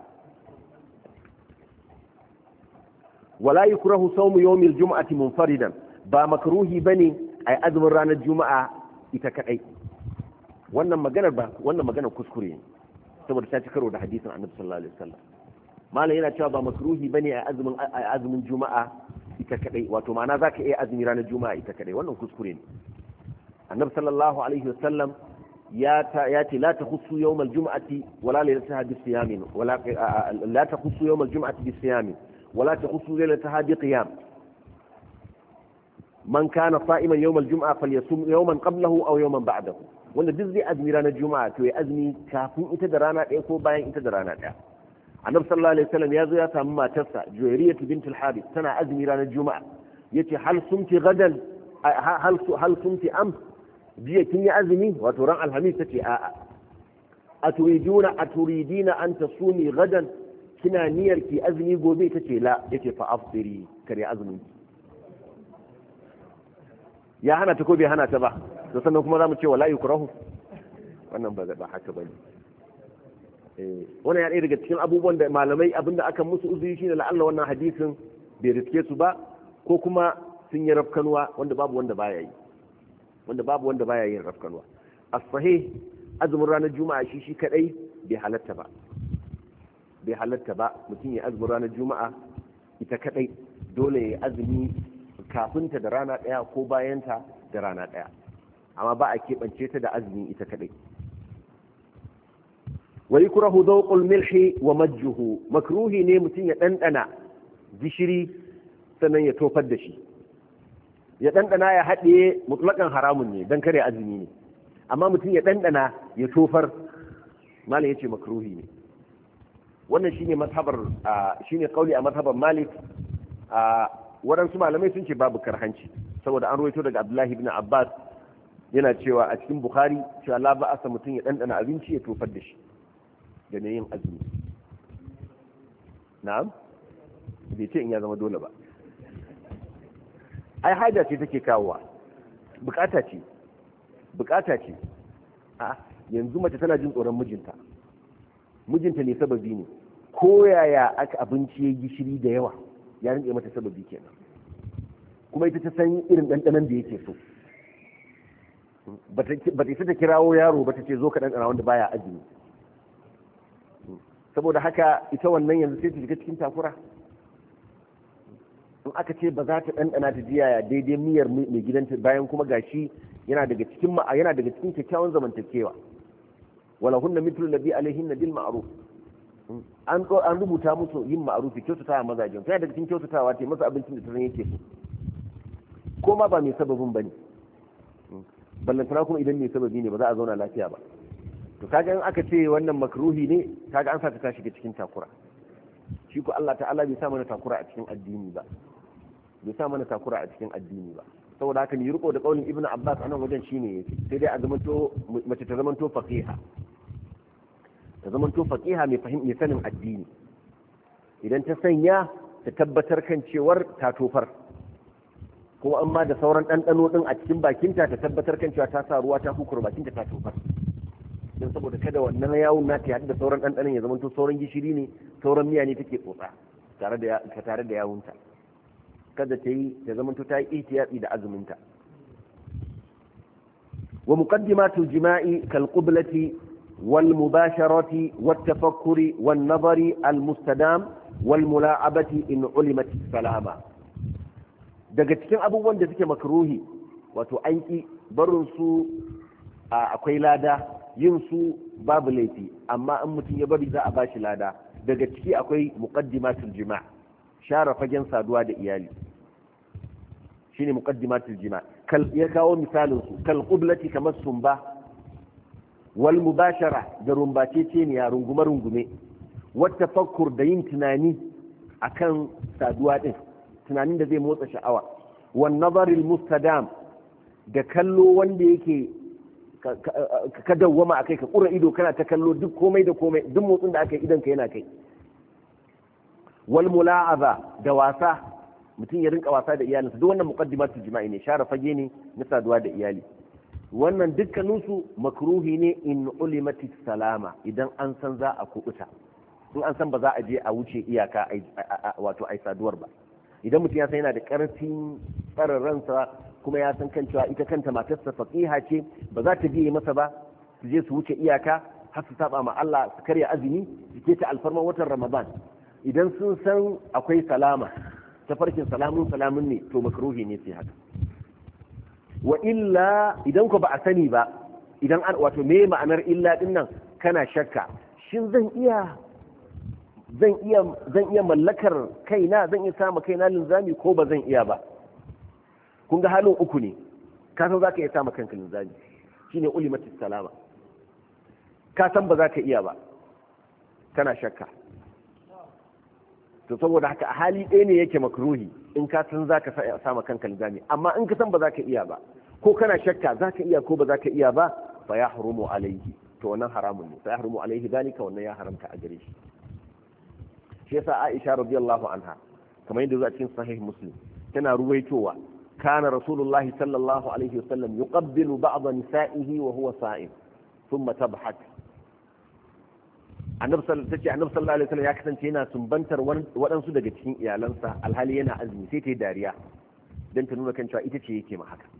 wala yukrahu sawmu yawmil jum'ati munfaridan ba makruhi bane ai azumin ranar juma'a ita kadai wannan maganar kuskure ne saboda ta ci karo da hadisin annabi sallallahu alaihi wasallam malam yana cewa ba makruhi bane ai azumin juma'a ita kadai wato ma'ana zaka iya azumi ranar juma'a ita kadai wannan kuskure ne annabi sallallahu alaihi wasallam ya ce la takhussu yawm al-jum'ati wala laylataha bi-siyamin wala la takhussu yawm al-jum'ati bi-siyamin wala takhussu laylataha bi-qiyam man kana sa'iman yawm al-jum'a falyasum yawman qablahu aw yawman ba'dahu wanda duk zai azumi ranar juma'a to ya azumi kafin ita da rana ɗaya ko bayan ita da rana ɗaya annabi sallallahu alaihi wasallam ya zo ya samu matarsa Juwayriyah bint al-Harith tana azumi ranar juma'a yace hal sumti gadan hal sumti am jiya kin yi azumi wato ran alhamis tace a'a aturidina an tasumi gadan kina niyyar ki azumi gobe tace la yace fa afdiri kare azumi ya hana ta ko bai hana ta ba to sannan kuma zamu ce wala yukrahu wannan ba haka bane wannan ya ɗaya daga cikin abubuwan da malamai abinda aka musu uzuri shine la'alla wannan hadisin bai riske su ba ko kuma sun yi rafkanuwa wanda babu wanda baya yin rafkanuwa as-sahih azumin ranar juma'a shi kadai bai halatta ba mutum ya azumin ranar juma'a ita kadai dole ya azumi kafinta da rana daya ko bayanta da rana daya, amma ba a keɓance ta da azumi ita kadai. wa yukrahu dhawqul milhi wa majjuhu, makruhi ne mutum ya dandana gishiri sannan ya tofar da shi. Ya dandana ya haɗe mutlakan haramun ne dan kare azumi ne, amma mutum ya dandana ya tofar malam yace makruhi ne. wannan shine mazhabar shine kauli a mazhabar Malik. Waɗansu malamai sun ce babu karhanci saboda an ruwaito daga Abdullahi ibn Abbas yana cewa a cikin Bukhari cewa la ba'asa mutum ya dandana abinci ya tofar da shi da ne yin azumi. Na'am, bai ce in ya zama dole ba, ai haja ce take kawowa, bukata ce a yanzu mace tana jin tsoron mijinta ne sababi ne, ko yaya aka abinci ya gishiri da yawa ya rinke mata sababi kenan, kuma ita ta san irin ɗanɗanon da yake so. ba ta isa ta kirawo yaro ba ta ce zo ka ɗanɗana wanda baya azumi. Saboda haka ita wannan yanzu sai ta shiga cikin takura. In aka ce ba za ta ɗanɗana ta jiya daidai miyar mai gidanta bayan kuma gashi yana daga cikin kyakkyawan zamantakewa. wala hunna mithlu alladhi alayhinna bil ma'ruf, an rubuta musu yin ma'rufi, kyautatawa mazajin sai daga cikin kyautatawa ce masa abincin da ta yake so, ko ma ba mai sababin bane, ballantana kuma idan mai sababi ne ba za a zauna lafiya ba. to kaga in aka ce wannan makruhi ne, kaga an sa ta shiga cikin takura. shi ko Allah ta'ala bai sa mana takura a cikin addini ba, saboda haka ni riko da kaulin Ibn Abbas anan wajen shine yake, sai dai a zamanto mace ta zamanto faqiha mai sanin addini. idan ta sanya ta tabbatar kan cewar ta tofar, kuma amma da sauran ɗanɗano ɗin a cikin bakinta ta tabbatar kan cewa ta sa ruwa ta hukura bakinta ta tofar, don saboda kada wannan yawun nata ya haɗu da sauran ɗanɗanon ya zamanto sauran gishiri ne, sauran miya ne take tsotsa tare da yawunta. kada ta yi ta zamanto ta yi ihtiyati da azuminta. wa muqaddimatul jima'i kal qiblati wal mubasharati wat tafakkuri wan nazari al mustadam wal mula'abati in ulimat salama. daga cikin abubuwan da suke makruhi, wato an ki barin su akwai lada, yin su babu laifi, amma in mutum ya bari za a bashi lada. daga ciki akwai muqaddimatul jima', share fagen saduwa da iyali, shine muqaddimatul jima'. ya kawo misalin su kal qiblati, kamar sumba, wal mubashara da rumbaceceniya, rungume wat tafakkur da yin tunani akan saduwa din, tunanin da zai motsa sha'awa, wan nazaril mustadam da kallo wanda yake ka dawwama akai, ka kura ido kana ta kallo duk komai da komai, duk motsin da aka yi idan ka yana kai. wal mula'aba da wasa, mutum ya rinka wasa da iyalinsa, duk wannan muqaddimatul jima'i ne, share fage ne na saduwa da iyali. wannan dukkaninsu makruhi ne in ulimatis salama, idan an san za a kubuta, in an san ba za a je a wuce iyaka wato ai saduwar ba. idan mutum ya san yana da karfin tsarin ransa, kuma ya san kan cewa ita kanta matarsa faqiha ce, ba za ta biye masa ba su je su wuce iyaka har su saba ma Allah, su karya azumi, su ke ta alfarman watan Ramadan. idan sun san akwai salama, tafarkin salamun ne, to makruhi ne sai haka. wa illa idan ko ba a sani ba, idan an wato me ma'anar illa din nan, kana shakka shin zan iya mallakar kaina, zan iya samu kaina linzami ko ba zan iya ba. kun ga halin uku ne, ka san zaka iya samu kanka linzami, shine ulimatis salama. ka san ba za ka iya ba, kana shakka, to saboda haka a hali ɗaya ne yake makruhi, in ka san za ka sama kanka linzami. amma in ka san ba za ka iya ba, ko kana shakka za ka iya ko ba za ka iya ba, fa ya harumu alaihi, to wannan haramun ne, fa ya harumu alaihi dalika, wannan ya haramta a gare shi. shi yasa Aisha radiyallahu anha, kamar yadda zuwa cikin sahih Muslim, tana ruwaitowa kana rasulullahi sallallahu alaihi wasallam yuqabbilu ba'd nisa'ihi wa huwa sa'im thumma tabhak. annabi sallallahu alaihi wasallam ya kasance yana sumbantar waɗansu daga cikin iyalansa alhali yana azumi, sai ta yi dariya don ta nuna kan cewa ita ce yake ma haka.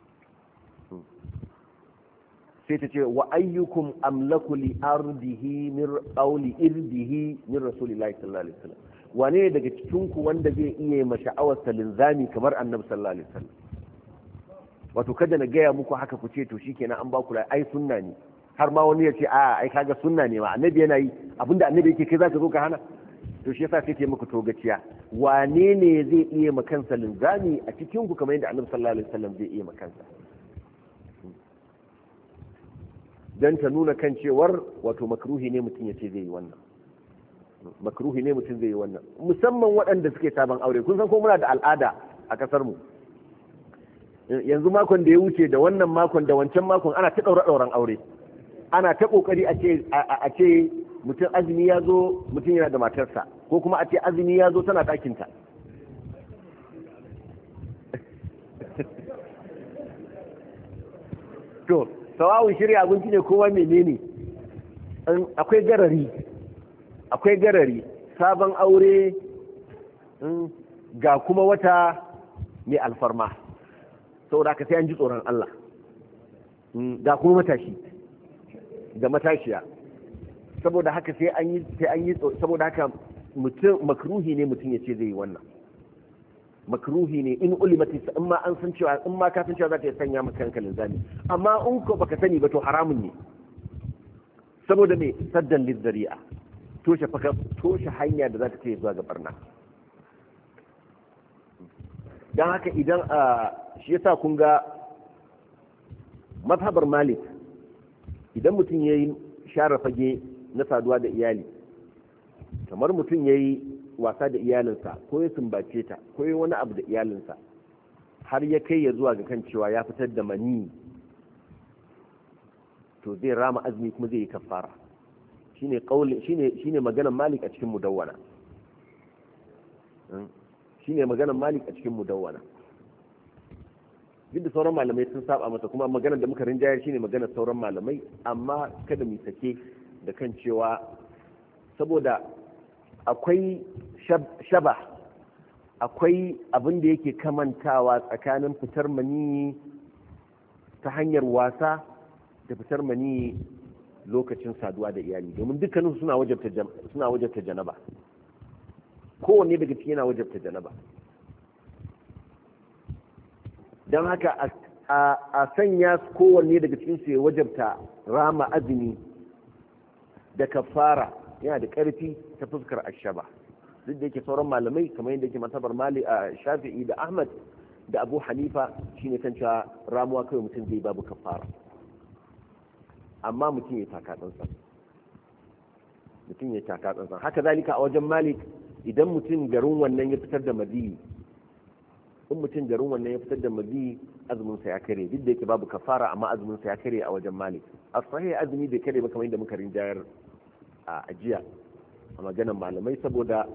sai ta ce wa ayyukum amlaku li ardihi min qawli irdihi min rasulillahi sallallahu alaihi wasallam, wane ne daga cikin ku wanda zai iya ma sha'awar linzami kamar annabi sallallahu alaihi wasallam wato kada na gaya muku haka ku ce to shikenan an ba ku ai sunna ne har ma wani ya ce a ai kaga sunna ne ma annabi yana yi abinda annabi yake kai zaka zo ka hana to shi yasa sai ce muku togaciya wane ne zai iya ma kansa linzami a cikin ku kamar yadda annabi sallallahu alaihi wasallam zai iya ma kansa dan ta nuna kan cewar wato makruhi ne mutum ya ce zai yi wannan makruhi ne mutum zai yi wannan musamman waɗanda suke sabon aure kun san ko muna da al'ada a kasar mu yanzu makon da ya wuce da wannan makon da wancan makon ana ta ɗauran aure ana ta ƙoƙari a ce mutum azumi ya zo mutum yana da matarsa ko kuma a ce azumi ya zo tana ɗakinta to sawawun shirya abinci ne kowa menene akwai garari sabon aure ga kuma wata mai alfarma saboda haka sai an ji tsoron Allah ga kuma matashi da matashiya saboda haka sai an yi saboda haka mutum makruhi ne mutum ya ce zai yi wannan makruhi ne in ulimati in ma an san cewa in ma ka san cewa za ta sanya maka hankalin zani amma in ko baka sani ba to haramun ne saboda me saddan lizzari'a toshe hanya da za ta kai zuwa ga barna dan haka idan shi yasa kun ga mazhabar Malik idan mutum yayi share fage na saduwa da iyali kamar mutum yayi wasa da iyalinsa ko ya sumbace ta ko ya wani abu da iyalinsa har ya kai ya zuwa ga kan cewa ya fitar da mani to zai rama azumi kuma zai yi kafara shine maganar Malik a cikin mudawwana shine maganar Malik a cikin mudawwana duk da sauran malamai sun saba mata kuma maganar da muka rinjayar shine maganar sauran malamai amma kada mu sake da kan cewa saboda akwai shaba akwai abin da yake kamantawa tsakanin fitar mani ta hanyar wasa da fitar mani lokacin saduwa da iyali domin dukkanin suna wajabta janaba kowanne daga ciki yana wajabta janaba don haka a sanya kowanne daga cikin su ya wajabta rama azumi da kafara yana da ƙarfi ta fuskar ashaba duk da yake sauran malamai kamar yadda yake matabar mali a shafi'i da ahmad da abu hanifa shine kan cewa ramuwa kawai mutum zai babu kafara amma mutum ya taka tsantsan haka zalika a wajen malik idan mutum garin wannan ya fitar da madiyi azumin sa ya kare duk da yake babu kafara amma azumin sa ya kare a wajen malik as-sahih azumi bai kare ba kamar yadda muka rinjayar a ajiya a maganar malamai saboda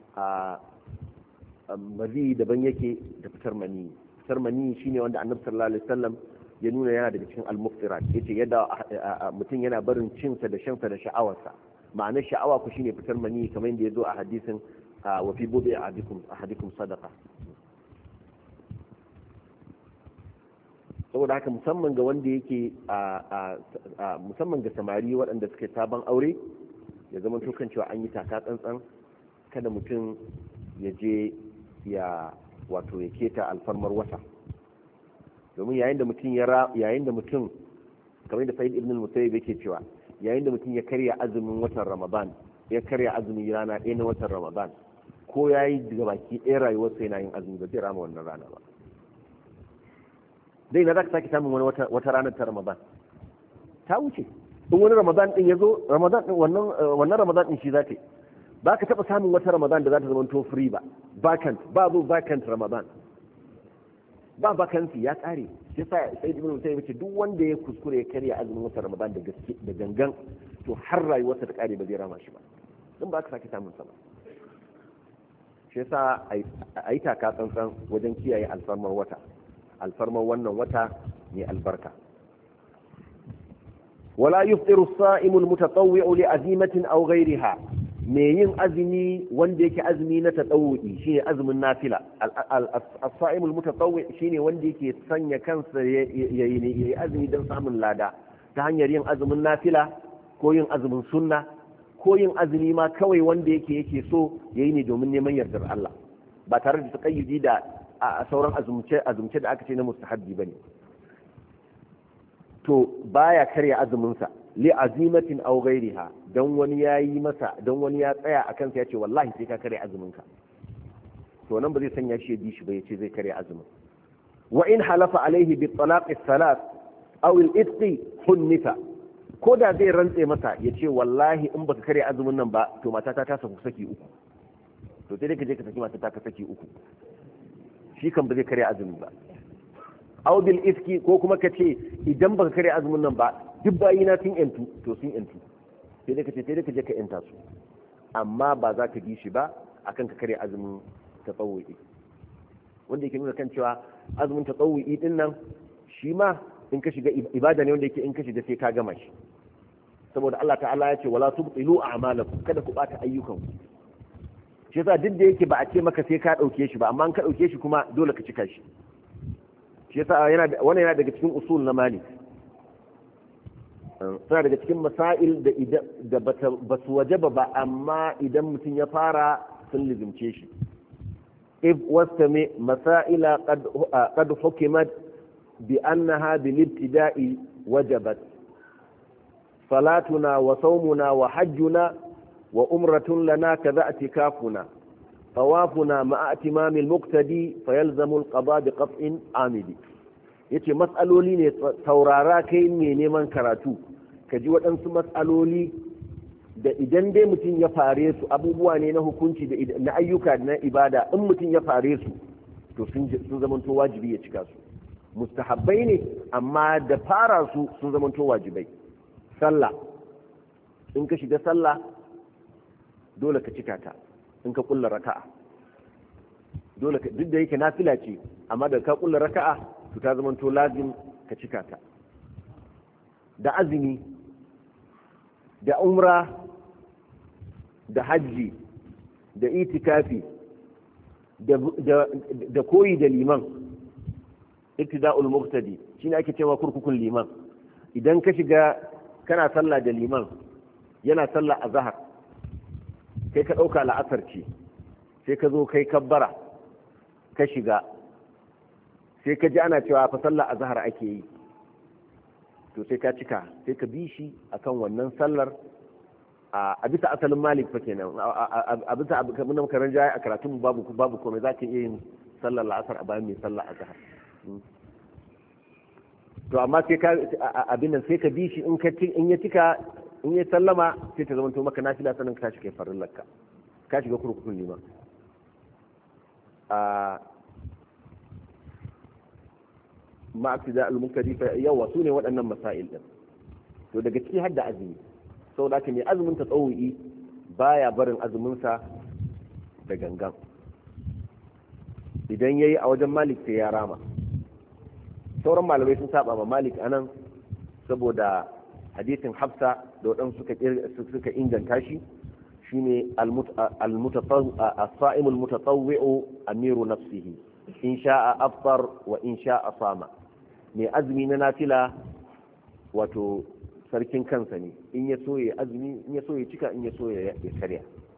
madiyi daban yake da fitar mani shine wanda annabi sallallahu alaihi wasallam ya nuna yana daga cikin al-muftirat yace yadda mutum yana barin cinsa da shansa da sha'awarsa ma'anar sha'awa ku shine fitar mani kamar yadda ya zo a hadisin wa fi bubi ahadikum sadaqa saboda haka musamman ga wanda yake musamman ga samari waɗanda suke sabon aure ya zama to kan cewa an yi taka tsantsan kada mutum ya je ya wato ya keta alfarmar wata domin yayin da mutum kamar da Sa'id ibn al-Musayyib yake cewa yayin da mutum ya karya azumin watan Ramadan ya karya azumin rana ɗaya na watan Ramadan ko yayi daga baki ɗaya rayuwarsa yana yin azumi ba zai rama wannan rana ba dai na za ka sake samun wata ranar ta Ramadan ta wuce in wani Ramadan din ya zo Ramadan din wannan Ramadan din shi za ta yi ba ka taɓa samun wata Ramadan da za ta zama to free ba vacant Ramadan ba vacancy ya tsare shi sa sai ibn Musayyib ce duk wanda ya kuskure ya karya azumin wata Ramadan da gaske da gangan to har rayuwarsa ta kare ba zai rama shi ba din ba ka sake samun sa ba shi yasa ai taka tsantsan wajen kiyaye alfarmar wannan wata mai albarka wala yuftiru as-sa'imu al-mutatawwi'u li azimatin aw ghayriha mai yin azumi wanda yake azumi na tatawwi shine azumin nafila as-sa'imul mutatawwi shine wanda yake sanya kansa yayi azumi don samun lada ta hanyar yin azumin nafila ko yin azumin sunna ko yin azumi ma kawai wanda yake so yayi ne domin neman yardar Allah ba tare da taqayyudi da a sauran azumce da aka ce na mustahabbi bane to baya karya azumin sa li azimatin aw ghayriha dan wani yayi masa dan wani ya tsaya akan sa yace wallahi sai ka karya azumin ka to nan ba zai sanya shi ya bi shi ba yace zai karya azumin wa in halafa alaihi bi talaq as-salat aw al-itqi hunnifa ko da zai rantse masa yace wallahi in baka karya azumin nan ba to matata ta saku saki uku to sai dai ka je ka saki matata ka saki uku shi kan ba zai karya azumin ba aw bil iski ko kuma ka ce idan baka karya azumin nan ba duk bayina sun yantu to sun yantu sai dai ka je ka yanta su amma ba za ka bi shi ba akan ka karya azumin tatawwu'i wanda yake nuna kan cewa azumin tatawwu'i din nan shi ma in ka shiga ibada ne wanda yake in ka shiga sai ka gama shi saboda Allah ta'ala ya ce wala tubtilu a'malakum kada ku bata ayyukanku shi yasa duk da yake ba a ce maka sai ka dauke shi ba amma in ka dauke shi kuma dole ka cika shi shi yasa wannan yana daga cikin usul na Malik suna daga cikin masail da ba su wajaba ba amma idan mutum ya fara sun lizimce shi if wastami masaila qad hukimat bi annaha bil ibtida'i wajabat salatuna wa sawmuna wa hajjuna wa umratun lana kadha i'tikafuna طوافنا مع اتمام المقتدي فيلزم القضاء بقطع عامد yace mas'aloli ne saurara kai ne neman karatu ka ji waɗansu mas'aloli da idan dai mutum ya fare su abubuwa ne na hukunci da na ayyuka da na ibada in mutum ya fare su to sun zamanto wajibi ya cika su mustahabbai ne amma da fara su sun zamanto wajibai sallah in ka shiga sallah dole ka cika ta in ka kulla raka'a dole duk da yake nafila ce amma da ka kulla raka'a to ta zama to lazim ka cika ta da azumi da umra da hajji da itikafi da koyi da liman iktida'ul muqtadi shine ake cewa kurkukun liman idan ka shiga kana sallah da liman yana sallah azhar sai ka ɗauka la'asar ce sai ka zo kai kabbara ka shiga sai ka ji ana cewa fa sallar azhar ake yi to sai ka cika sai ka bi shi akan wannan sallar a bisa asalin malik fa kenan a bisa abin da muka ranja a karatun babu komai za ka iya yin sallar la'asar a bayan mai sallar azhar to amma sai ka abin nan sai ka bi shi in ya cika in ya sallama sai ta zamanto maka nafila sanin ka shiga farin lakka ka shiga kurkukun liman ma'aktida al-munkari fa yawa sune waɗannan masail din to daga ciki har da azumi saboda haka mai azumin tatawu'i baya barin azumin sa da gangan idan yayi a wajen malik sai ya rama sauran malamai sun saba ma malik anan saboda hadisin hafsa da waɗansu suka inganta shi shine as-sa'im al-mutatawwi'u amiru nafsihi in sha'a afṭar wa in sha'a sama mai azumi na nafila wato sarkin kansa ne in ya so ya azumi in ya so ya cika in ya so ya karya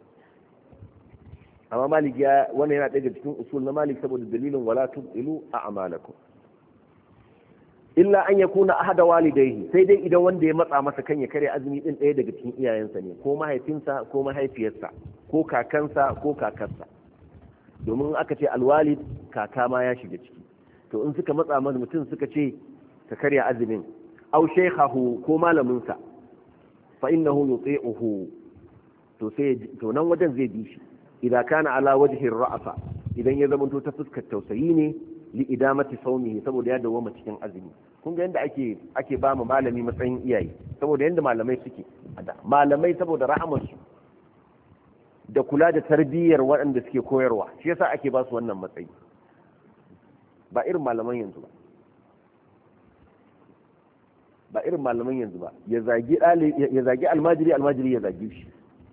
amma malik ya wannan yana daga cikin usul na malik saboda dalilin wala tubilu a'malakum illa an yakuna ahada walidayhi sai dai idan wanda ya matsa masa kan ya karya azumi din ɗaya daga cikin iyayensa ne ko mahaifinsa ko mahaifiyarsa ko kakansa ko kakarsa domin aka ce alwalid kaka ma ya shiga ciki to in suka matsa masa mutum suka ce ka karya azumin aw shaykhahu ko malamin sa fa innahu yuti'uhu to nan wajen zai bi shi idan kana ala wajhi ra'afa idan ya zamanto ta fuskar tausayi ne li idamati sawmihi saboda ya dawo cikin azumi kun ga yanda ake ba mu malami matsayin iyaye saboda yanda malamai suke malamai saboda rahamarsu da kula da tarbiyyar waɗanda suke koyarwa shi yasa ake ba su wannan matsayi ba irin malaman yanzu ba ya zagi almajiri ya zagi shi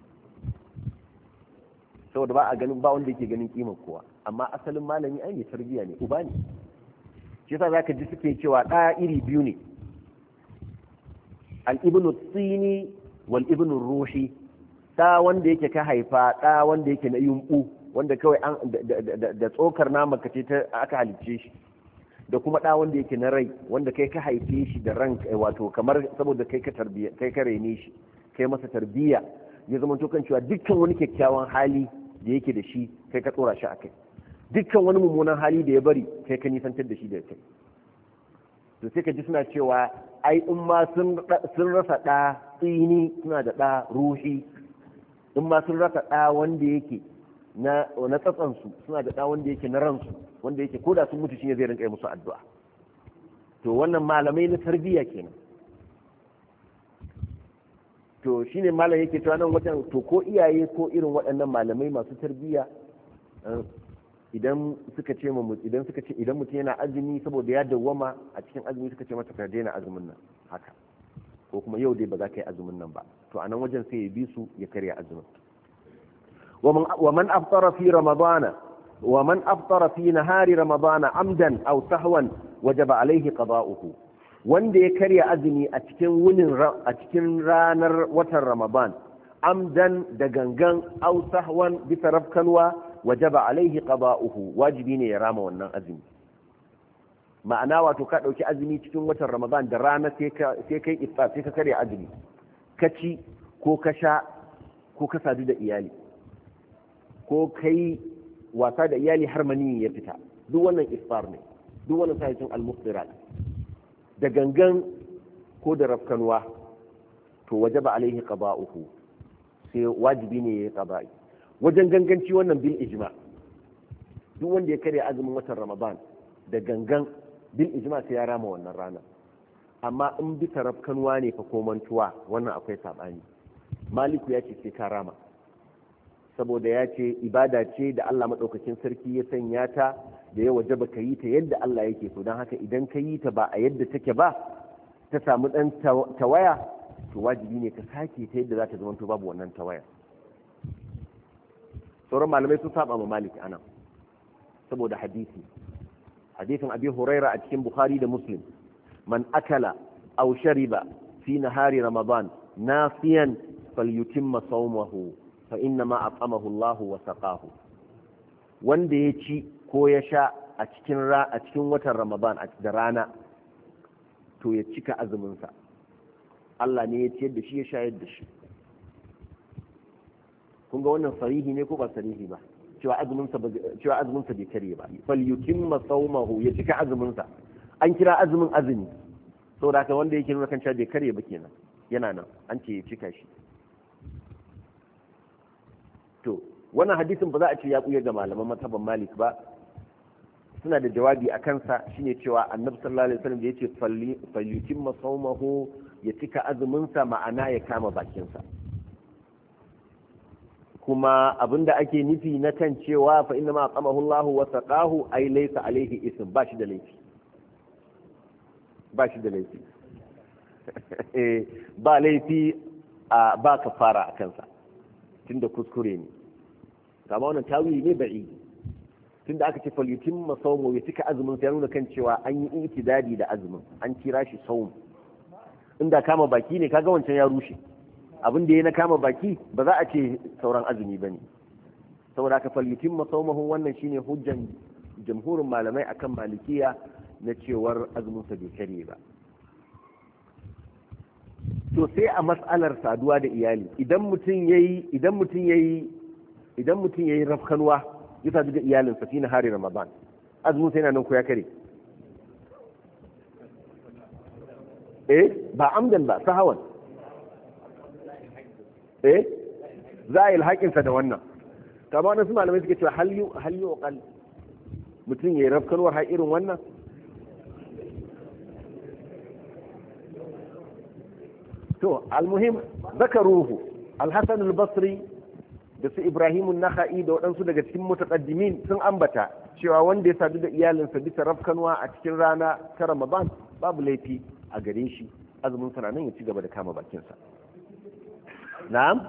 saboda ba a ganin ba wanda yake ganin kimar kowa amma asalin malami ai ne tarbiyya ne uba ne shi yasa zaka ji suke cewa ɗaya iri biyu ne al-ibnu tsini wal ibnu ruhi ɗa wanda yake ka haifa, ɗa wanda yake na yumɓu, wanda kawai da tsokar nama ka ce ta aka halicce shi, da kuma ɗa wanda yake na rai, wanda kai ka haife shi da ran, wato kamar saboda kai ka rene shi, kai masa tarbiyya, ya zama to kan cewa dukkan wani kyakkyawan hali da yake da shi kai ka tsora shi a kai, dukkan wani mummunan hali da ya bari kai ka nisantar da shi da kai. To sai ka ji suna cewa ai in ma sun rasa ɗa tsini suna da ɗa ruhi, in ma sun rasa ɗa wanda yake na tsatsansu suna da ɗa wanda yake na ransu, wanda yake ko da sun mutu shi ne zai rinka musu addu'a. To wannan malamai na tarbiyya kenan. To shine malam yake cewa nan wajen, to ko iyaye ko irin waɗannan malamai masu tarbiyya idan suka ce idan mutum yana azumi saboda ya dawwama a cikin azumi suka ce masa ka daina azumin nan haka, ko kuma yau dai ba za ka yi azumin nan ba, to a nan wajen sai ya bi su ya karya azumin. ومن أفطر في رمضان ومن أفطر في نهار رمضان عمدا أو سهوا وجب عليه قضاؤه. wanda ya karya azumi a cikin ranar watan Ramadan amdan da gangan aw sahwan bisa rafkanwa wajaba alaihi qada'uhu, wajibi ne ya rama wannan azumi. ma'ana wato ka dauki azumi cikin watan Ramadan da rana sai kai iftar, sai ka karya azumi, ka ci ko ka sha ko ka sadu da iyali ko kai wasa da iyali har mani ya fita, duk wannan iftar ne, duk wannan sahihin al-muftirat da gangan ko da rafkanwa, to wajaba alaihi qada'uhu, sai wajibi ne ya qada'i. wajen ganganci wannan bil ijma, duk wanda ya karya azumin watan Ramadan da gangan bil ijma sai ya rama wannan rana. amma in bisa rafkanwa ne fa ko mantuwa, wannan akwai sabani. Maliku ya ce sai ka rama, saboda ya ce ibada ce da Allah madaukakin sarki ya sanya ta da ya wajaba ka yi ta yadda Allah yake so, don haka idan ka yi ta ba a yadda take ba, ta samu dan tawaya, to wajibi ne ka sake ta yadda za ta zama to babu wannan tawaya. sauran malamai sun saba ma Malik anan saboda hadisin Abi Huraira a cikin Bukhari da Muslim, man akala aw shariba fi nahari ramadan nasiyan falyutimma sawmahu fa inna ma at'amahu Allah wa saqahu. wanda ya ci ko ya sha a cikin watan Ramadan da rana, to ya cika azuminsa, Allah ne ya ciyar da shi ya shayar da shi. kun ga wannan sarihi ne ko ba sarihi ba, cewa azuminsa bai kare ba. falyutimma sawmahu, ya cika azuminsa. an kira azumin azumi saboda haka wanda yake nuna kan cewa bai kare ba kenan, yana nan an ce ya cika shi. to wannan hadisin ba za a ce ya buya ga malaman mazhaban Malik ba, suna da jawabi a kansa, shine cewa Annabi sallallahu alaihi wasallam da yace falyutimma sawmahu, ya cika azumin sa, ma'ana ya kama bakin sa. kuma abinda ake nufi na kan cewa fa inna ma qamahu Allah wa saqahu ay laysa alaihi ism, ba shi da laifi ba laifi ba kafara a kansa tunda kuskure ne. kama wannan tawili ne ba'i, tunda aka ce falyutim masawmu, ya cika azumin sa, ya nuna kan cewa an yi itidadi da azumin, an kira shi sawm. inda kama baki ne kaga wancan ya rushe, abin da ya na kama baki ba za a ce sauran azumi bane. saboda aka falyutim masawmuhu, wannan shine hujjan jamhurin malamai akan malikiya na cewar azumin sa bai kare ba. to sai a mas'alar saduwa da iyali, idan mutum yayi rafkanwa ya sadu da iyalinsa fi nahari Ramadan, azumin sa yana nan ko ya kare? ba amdan ba, sahawan. za a yi alhakinsa da wannan. kama wannan su malamai suke cewa hal yi waƙal mutum ya yi rafkanwar har irin wannan. to almuhim zakaruhu al-Hasan al-Basri da su Ibrahim an-Nakhai da waɗansu daga cikin mutaqaddimin sun ambata cewa wanda ya sadu da iyalinsa bisa rafkanwa a cikin rana ta Ramadan babu laifi a gare shi, azumin sa nan ya ci gaba da kama bakinsa. na'am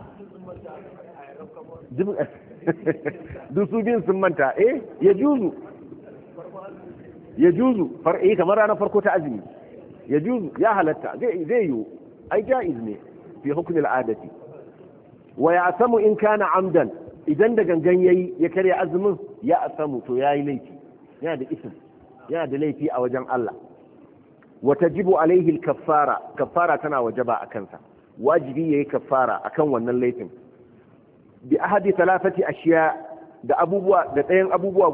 duk su biyun sun manta. ya juzu far'i kamar ranar farko ta azumi, ya juzu, ya halatta, zai yiwu, ai jaiz ne fi hukmi al'adati. wa ya'samu in kana amdan idan da gangan yayi ya karya azumin ya asamu to yayi laifi yana da ism yana da laifi a wajen Allah wa tajibu alaihi al-kaffara kaffara tana wajaba a kansa wajibi yayi kaffara akan wannan laifin bi ahadi thalathati ashiya da abubuwa da ɗayan abubuwa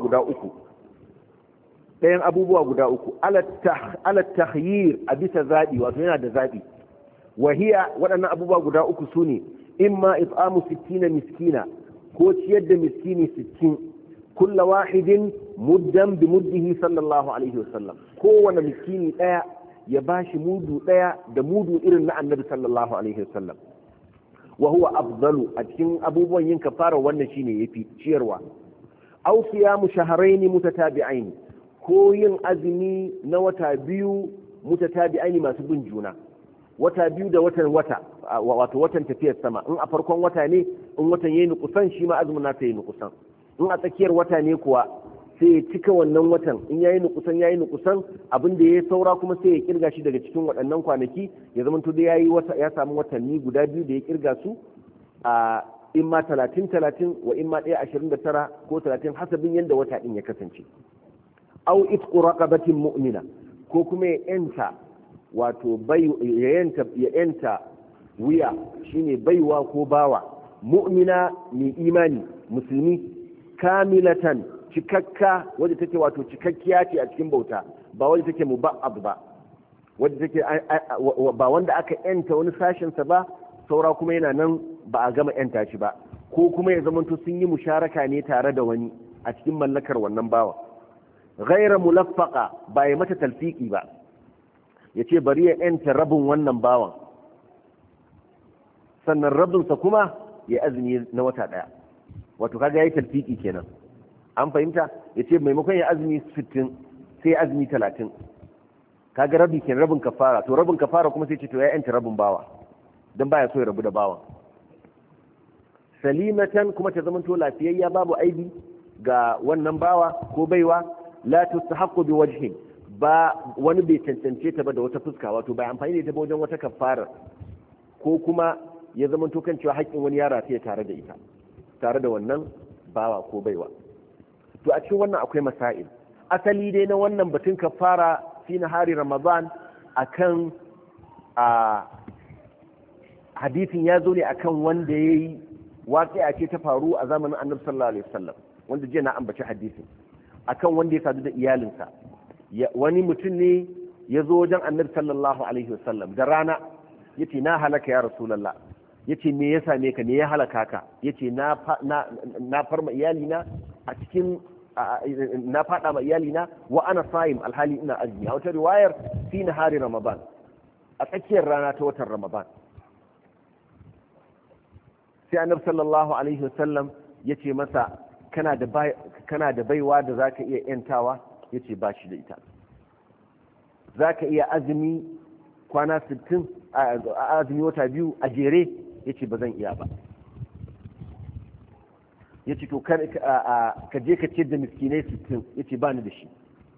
guda uku ala takhyir a bisa zabi wato yana da zabi wa hiya waɗannan abubuwa guda uku sune imma it'amu 60 miskina ko ciyar da miskini 60 kulla wahidin muddan bi muddihi sallallahu alaihi wasallam kowane miskini daya ya bashi mudu daya da mudu irin na annabi sallallahu alaihi wasallam wa huwa afdalu a cikin abubuwan yin kafara wannan shine yafi ciyarwa aw siyamu shahrayn mutatabi'ain ko yin azumi na wata biyu mutatabi'ain masu bin juna wata biyu da wato watan tafiyar sama in a farkon wata ne in watan yayi nukusan shi ma azumin nasa yayi nukusan in a tsakiyar wata ne kuwa sai ya cika wannan watan in yayi nukusan abin da ya saura kuma sai ya kirga shi daga cikin waɗannan kwanaki ya zama to da ya samu watanni guda biyu da ya kirga su a in ma 30 wa in ma 29 ko 30 hasabin yanda wata din ya kasance au itqu raqabatin mu'mina ko kuma ya yanta wato ya yanta wuya shine baiwa ko bawa mu'mina mai imani musulmi kamilatan cikakka wadda take wato cikakkiya ce a cikin bauta ba wadda take muba'ab ba wadda take ba wanda aka yanta wani sashen sa ba saura kuma yana nan ba a gama yanta shi ba ko kuma ya zamanto sun yi musharaka ne tare da wani a cikin mallakar wannan bawa ghaira mulaffaqa ba ya mata talfiki ba yace bari ya yanta rabin wannan bawan sannan rabinsa kuma ya azumi na wata daya wato kaga yayi talfiki kenan an fahimta yace maimakon ya azumi 60 sai azumi 30 kaga rabi kenan rabin kafara to rabin kafara kuma sai ce to ya yanta rabin bawa dan baya so ya rabu da bawan salimatan kuma ta zamanto lafiyayya babu aibi ga wannan bawa ko baiwa la tustahaqqu bi wajhin ba wani bai cancance ta ba da wata fuska wato bai amfani da ita ba wajen wata kafara ko kuma ya zama to kan cewa haƙƙin wani yara sai tare da ita tare da wannan bawa ko baiwa to a cikin wannan akwai masail asali dai na wannan batun kafara fi nahari ramadan akan a hadisin ya zo ne akan wanda yayi waƙi'a ce ta faru a zamanin annabi sallallahu alaihi wasallam wanda jiya na ambaci hadisin akan wanda ya sadu da iyalinsa wani mutum ne ya zo wajen annabi sallallahu alaihi wasallam da rana yace na halaka ya rasulullah yace me ya same ka me ya halaka ka yace na farma iyalina a cikin na fada ma iyalina wa ana sa'im alhali ina azumi a wata riwayar fi nahari ramadan a tsakiyar rana ta watan ramadan sai annabi sallallahu alaihi wasallam yace masa kana da baiwa da zaka iya yantawa yace ba shi da ita zaka iya azumi kwana 60 azumi wata biyu a jere yace ba zan iya ba yace to ka je ka ce da miskinai 60 yace ba ni da shi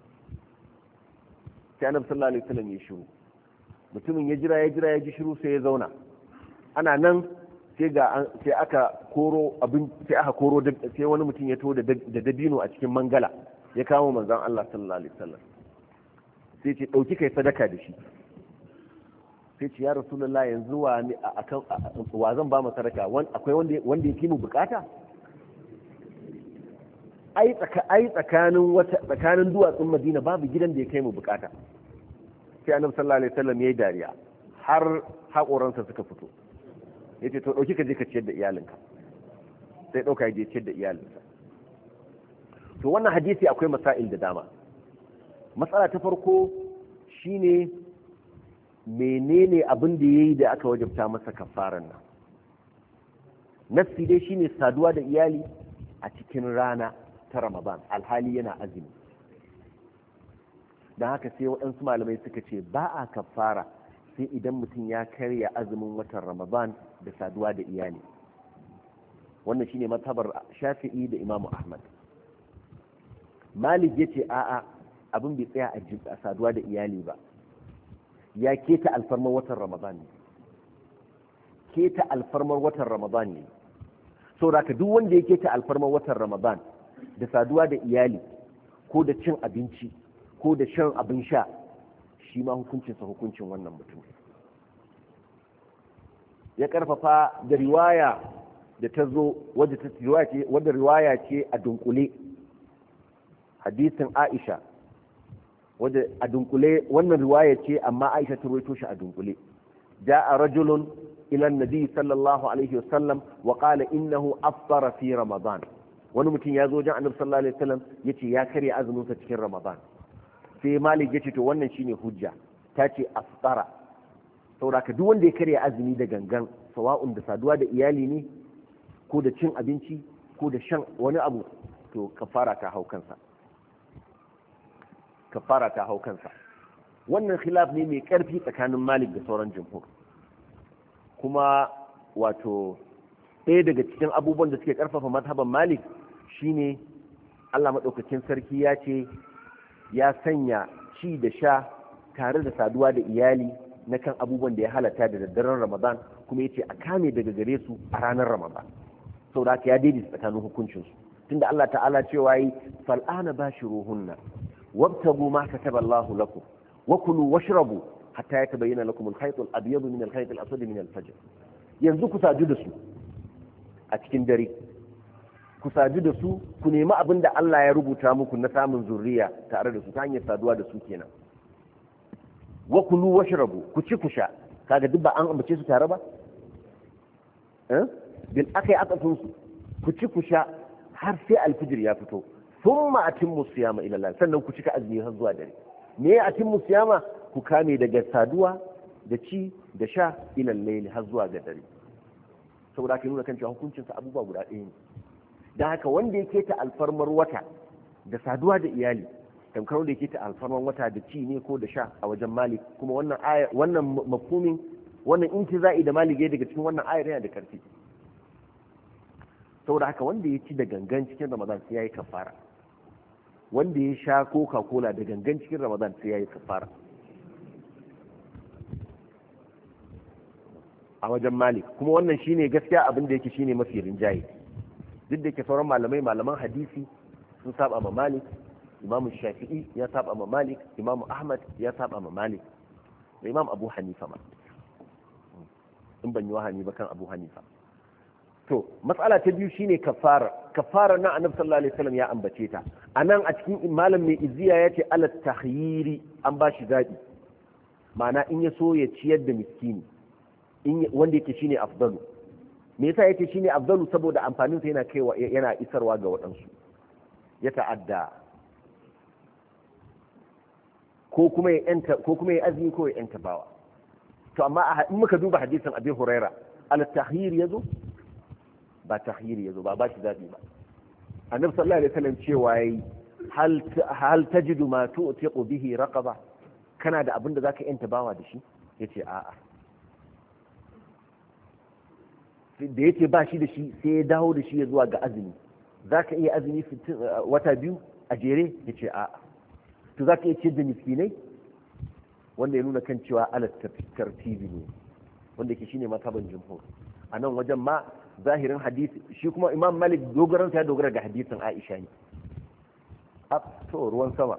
sai annabi sallallahu alaihi wasallam ya shiru mutumin ya jira ya ji shiru sai ya zauna ana nan sai aka koro sai wani mutum ya to da dabino a cikin mangala ya kama manzon Allah sallallahu alaihi wasallam sai ce dauki kai sadaka da shi sai ce ya rasulullahi yanzu wa zan ba mu sadaka akwai wanda ya mu bukata ai tsakanin duwatsun Madina babu gidan da ya kai mu bukata sai annabi sallallahu alaihi wasallam yayi dariya har haƙoransa suka fito yace to dauki ka je ka ciyar da iyalinka sai dauka je ciyar da iyalinsa to wannan hadisi akwai masail da dama matsala ta farko shine menene abin da yayi da aka wajabta masa kafaran nan nafsi dai shine saduwa da iyali a cikin rana ta Ramadan alhali yana azumi dan haka sai waɗansu malamai suka ce ba a kafara sai idan mutum ya karya azumin watan Ramadan da saduwa da iyali wannan shine mazhabar Shafi'i da Imam Ahmad Malik yace a'a abin bai tsaya a saduwa da iyali ba ya keta alfarman watan Ramadan keta alfarmar watan ramadan ne. saboda duk wanda ya keta alfarmar watan ramadan da saduwa da iyali ko da cin abinci ko da shan abin sha, shi ma hukuncinsa hukuncin wannan mutum. ya karfafa da riwaya da ta zo wadda riwaya ce a dunkule, hadisin Aisha wadda a dunkule, wannan riwaya ce amma Aisha ta rawaito shi a dunkule. ja'a rajulun ila annabi sallallahu alaihi wasallam wa qala innahu afṭara fi ramadan. wani mutum ya zo wajen annabi sallallahu alaihi wasallam yace ya karya azumin sa cikin ramadan. sai Malik yace to wannan shine hujja, ta ce afṭara. saboda duk wanda ya karya azumi da gangan, sawa'un da saduwa da iyali ne ko da cin abinci ko da shan wani abu, to kafara ta hau kansa. kafara ta hau kansa. wannan khilaf ne mai karfi tsakanin Malik da sauran jumhur. kuma wato ɗaya daga cikin abubuwan da suke karfafa mazhaban Malik shine Allah madaukakin sarki ya ce ya sanya ci da sha tare da saduwa da iyali na kan abubuwan da ya halatta da daddaren Ramadan, kuma yace a kame daga gare su a ranar Ramadan. saboda haka ya daidaita tsakanin hukuncinsu, tunda Allah ta'ala cewa yi fal'ana bashiruhunna wabtagu ma kataba Allah lakum wa kulu washrabu hatta yatabayyana lakum al-khayt al-abyad min al-khayt al-aswad min al-fajr. yanzu ku sadu da su a cikin dare, ku sadu da su, ku nemi abin da Allah ya rubuta muku na samun zuriya tare da su ta hanyar saduwa da su kenan. wa kulu washrabu, ku ci ku sha. kaga duk ba an ambace su tare ba, bil akai akafin su, ku ci ku sha har sai alfijir ya fito. thumma atimmu siyama ila Allah, sannan ku cika azumi har zuwa dare. me ya atimmu siyama? ku kame daga saduwa da ci da sha ila layli har zuwa ga dare. saboda ka nuna kan cewa hukuncin sa abubuwa guda ɗaya ne. dan haka wanda yake ta alfarmar wata da saduwa da iyali, tamkar wanda yake ta alfarmar wata da ci ne ko da sha a wajen Malik. kuma wannan aya, wannan mafhumin, wannan intiza'i da Malik ya daga cikin wannan ayar yana da karfi. saboda haka wanda ya ci da gangan cikin Ramadan sai yayi kafara, wanda ya sha Coca-Cola da gangan cikin Ramadan sai yayi kafara a wajen Malik. kuma wannan shine gaskiya abin da yake shine mafi rinjaye, duk da yake sauran malaman hadisi sun saba ma Malik. Imam Shafi'i ya saba ma Malik, Imam Ahmad ya saba ma Malik, da Imam Abu Hanifa ma, in ban yi wahani ba kan Abu Hanifa. to matsala ta biyu shine kafara na Annabi sallallahu alaihi wasallam ya ambace ta anan a cikin malam mai izziya yace ala tahyiri, an ba shi zabi, ma'ana in ya so ya ciyar da miskini, in wanda yake shine afdalu. me yasa yake shine afdalu? saboda amfanin sa yana isarwa ga waɗansu, ya ta'adda ko kuma ya azumi ko ya yanta bawa. to amma in muka duba hadisin Abi Huraira, ala tahyiri yazo, ba tahyiri yazo, ba shi zabi ba. Annabi sallallahu alaihi wasallam cewa yayi hal tajidu ma tu'tiqu bihi raqaba, kana da abin da zaka yanta bawa da shi? yace a'a. da yace ba shi da shi, sai ya dawo da shi ya zuwa ga azumi. zaka iya azumi wata biyu a jere? yace a'a. to zaka iya ciyar da miskinai? wanda ya nuna kan cewa ala tartibi ne, wanda ke shine mazhaban jumhur. a nan wajen ma zahirin hadisi, shi kuma Imam Malik dogaran ya dogara ga hadisin Aisha ne. to ruwan sama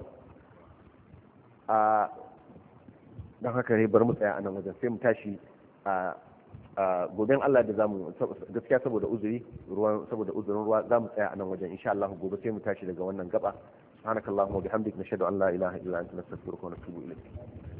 don haka ne bari mu tsaya a nan wajen, sai mu tashi goben Allah da zamu, gaskiya saboda uzurin ruwa zamu tsaya a nan wajen insha Allah. gobe sai mu tashi daga wannan gaba. subhanakallahumma wa bihamdika nashhadu an la ilaha illa anta nastaghfiruka wa natubu ilayk.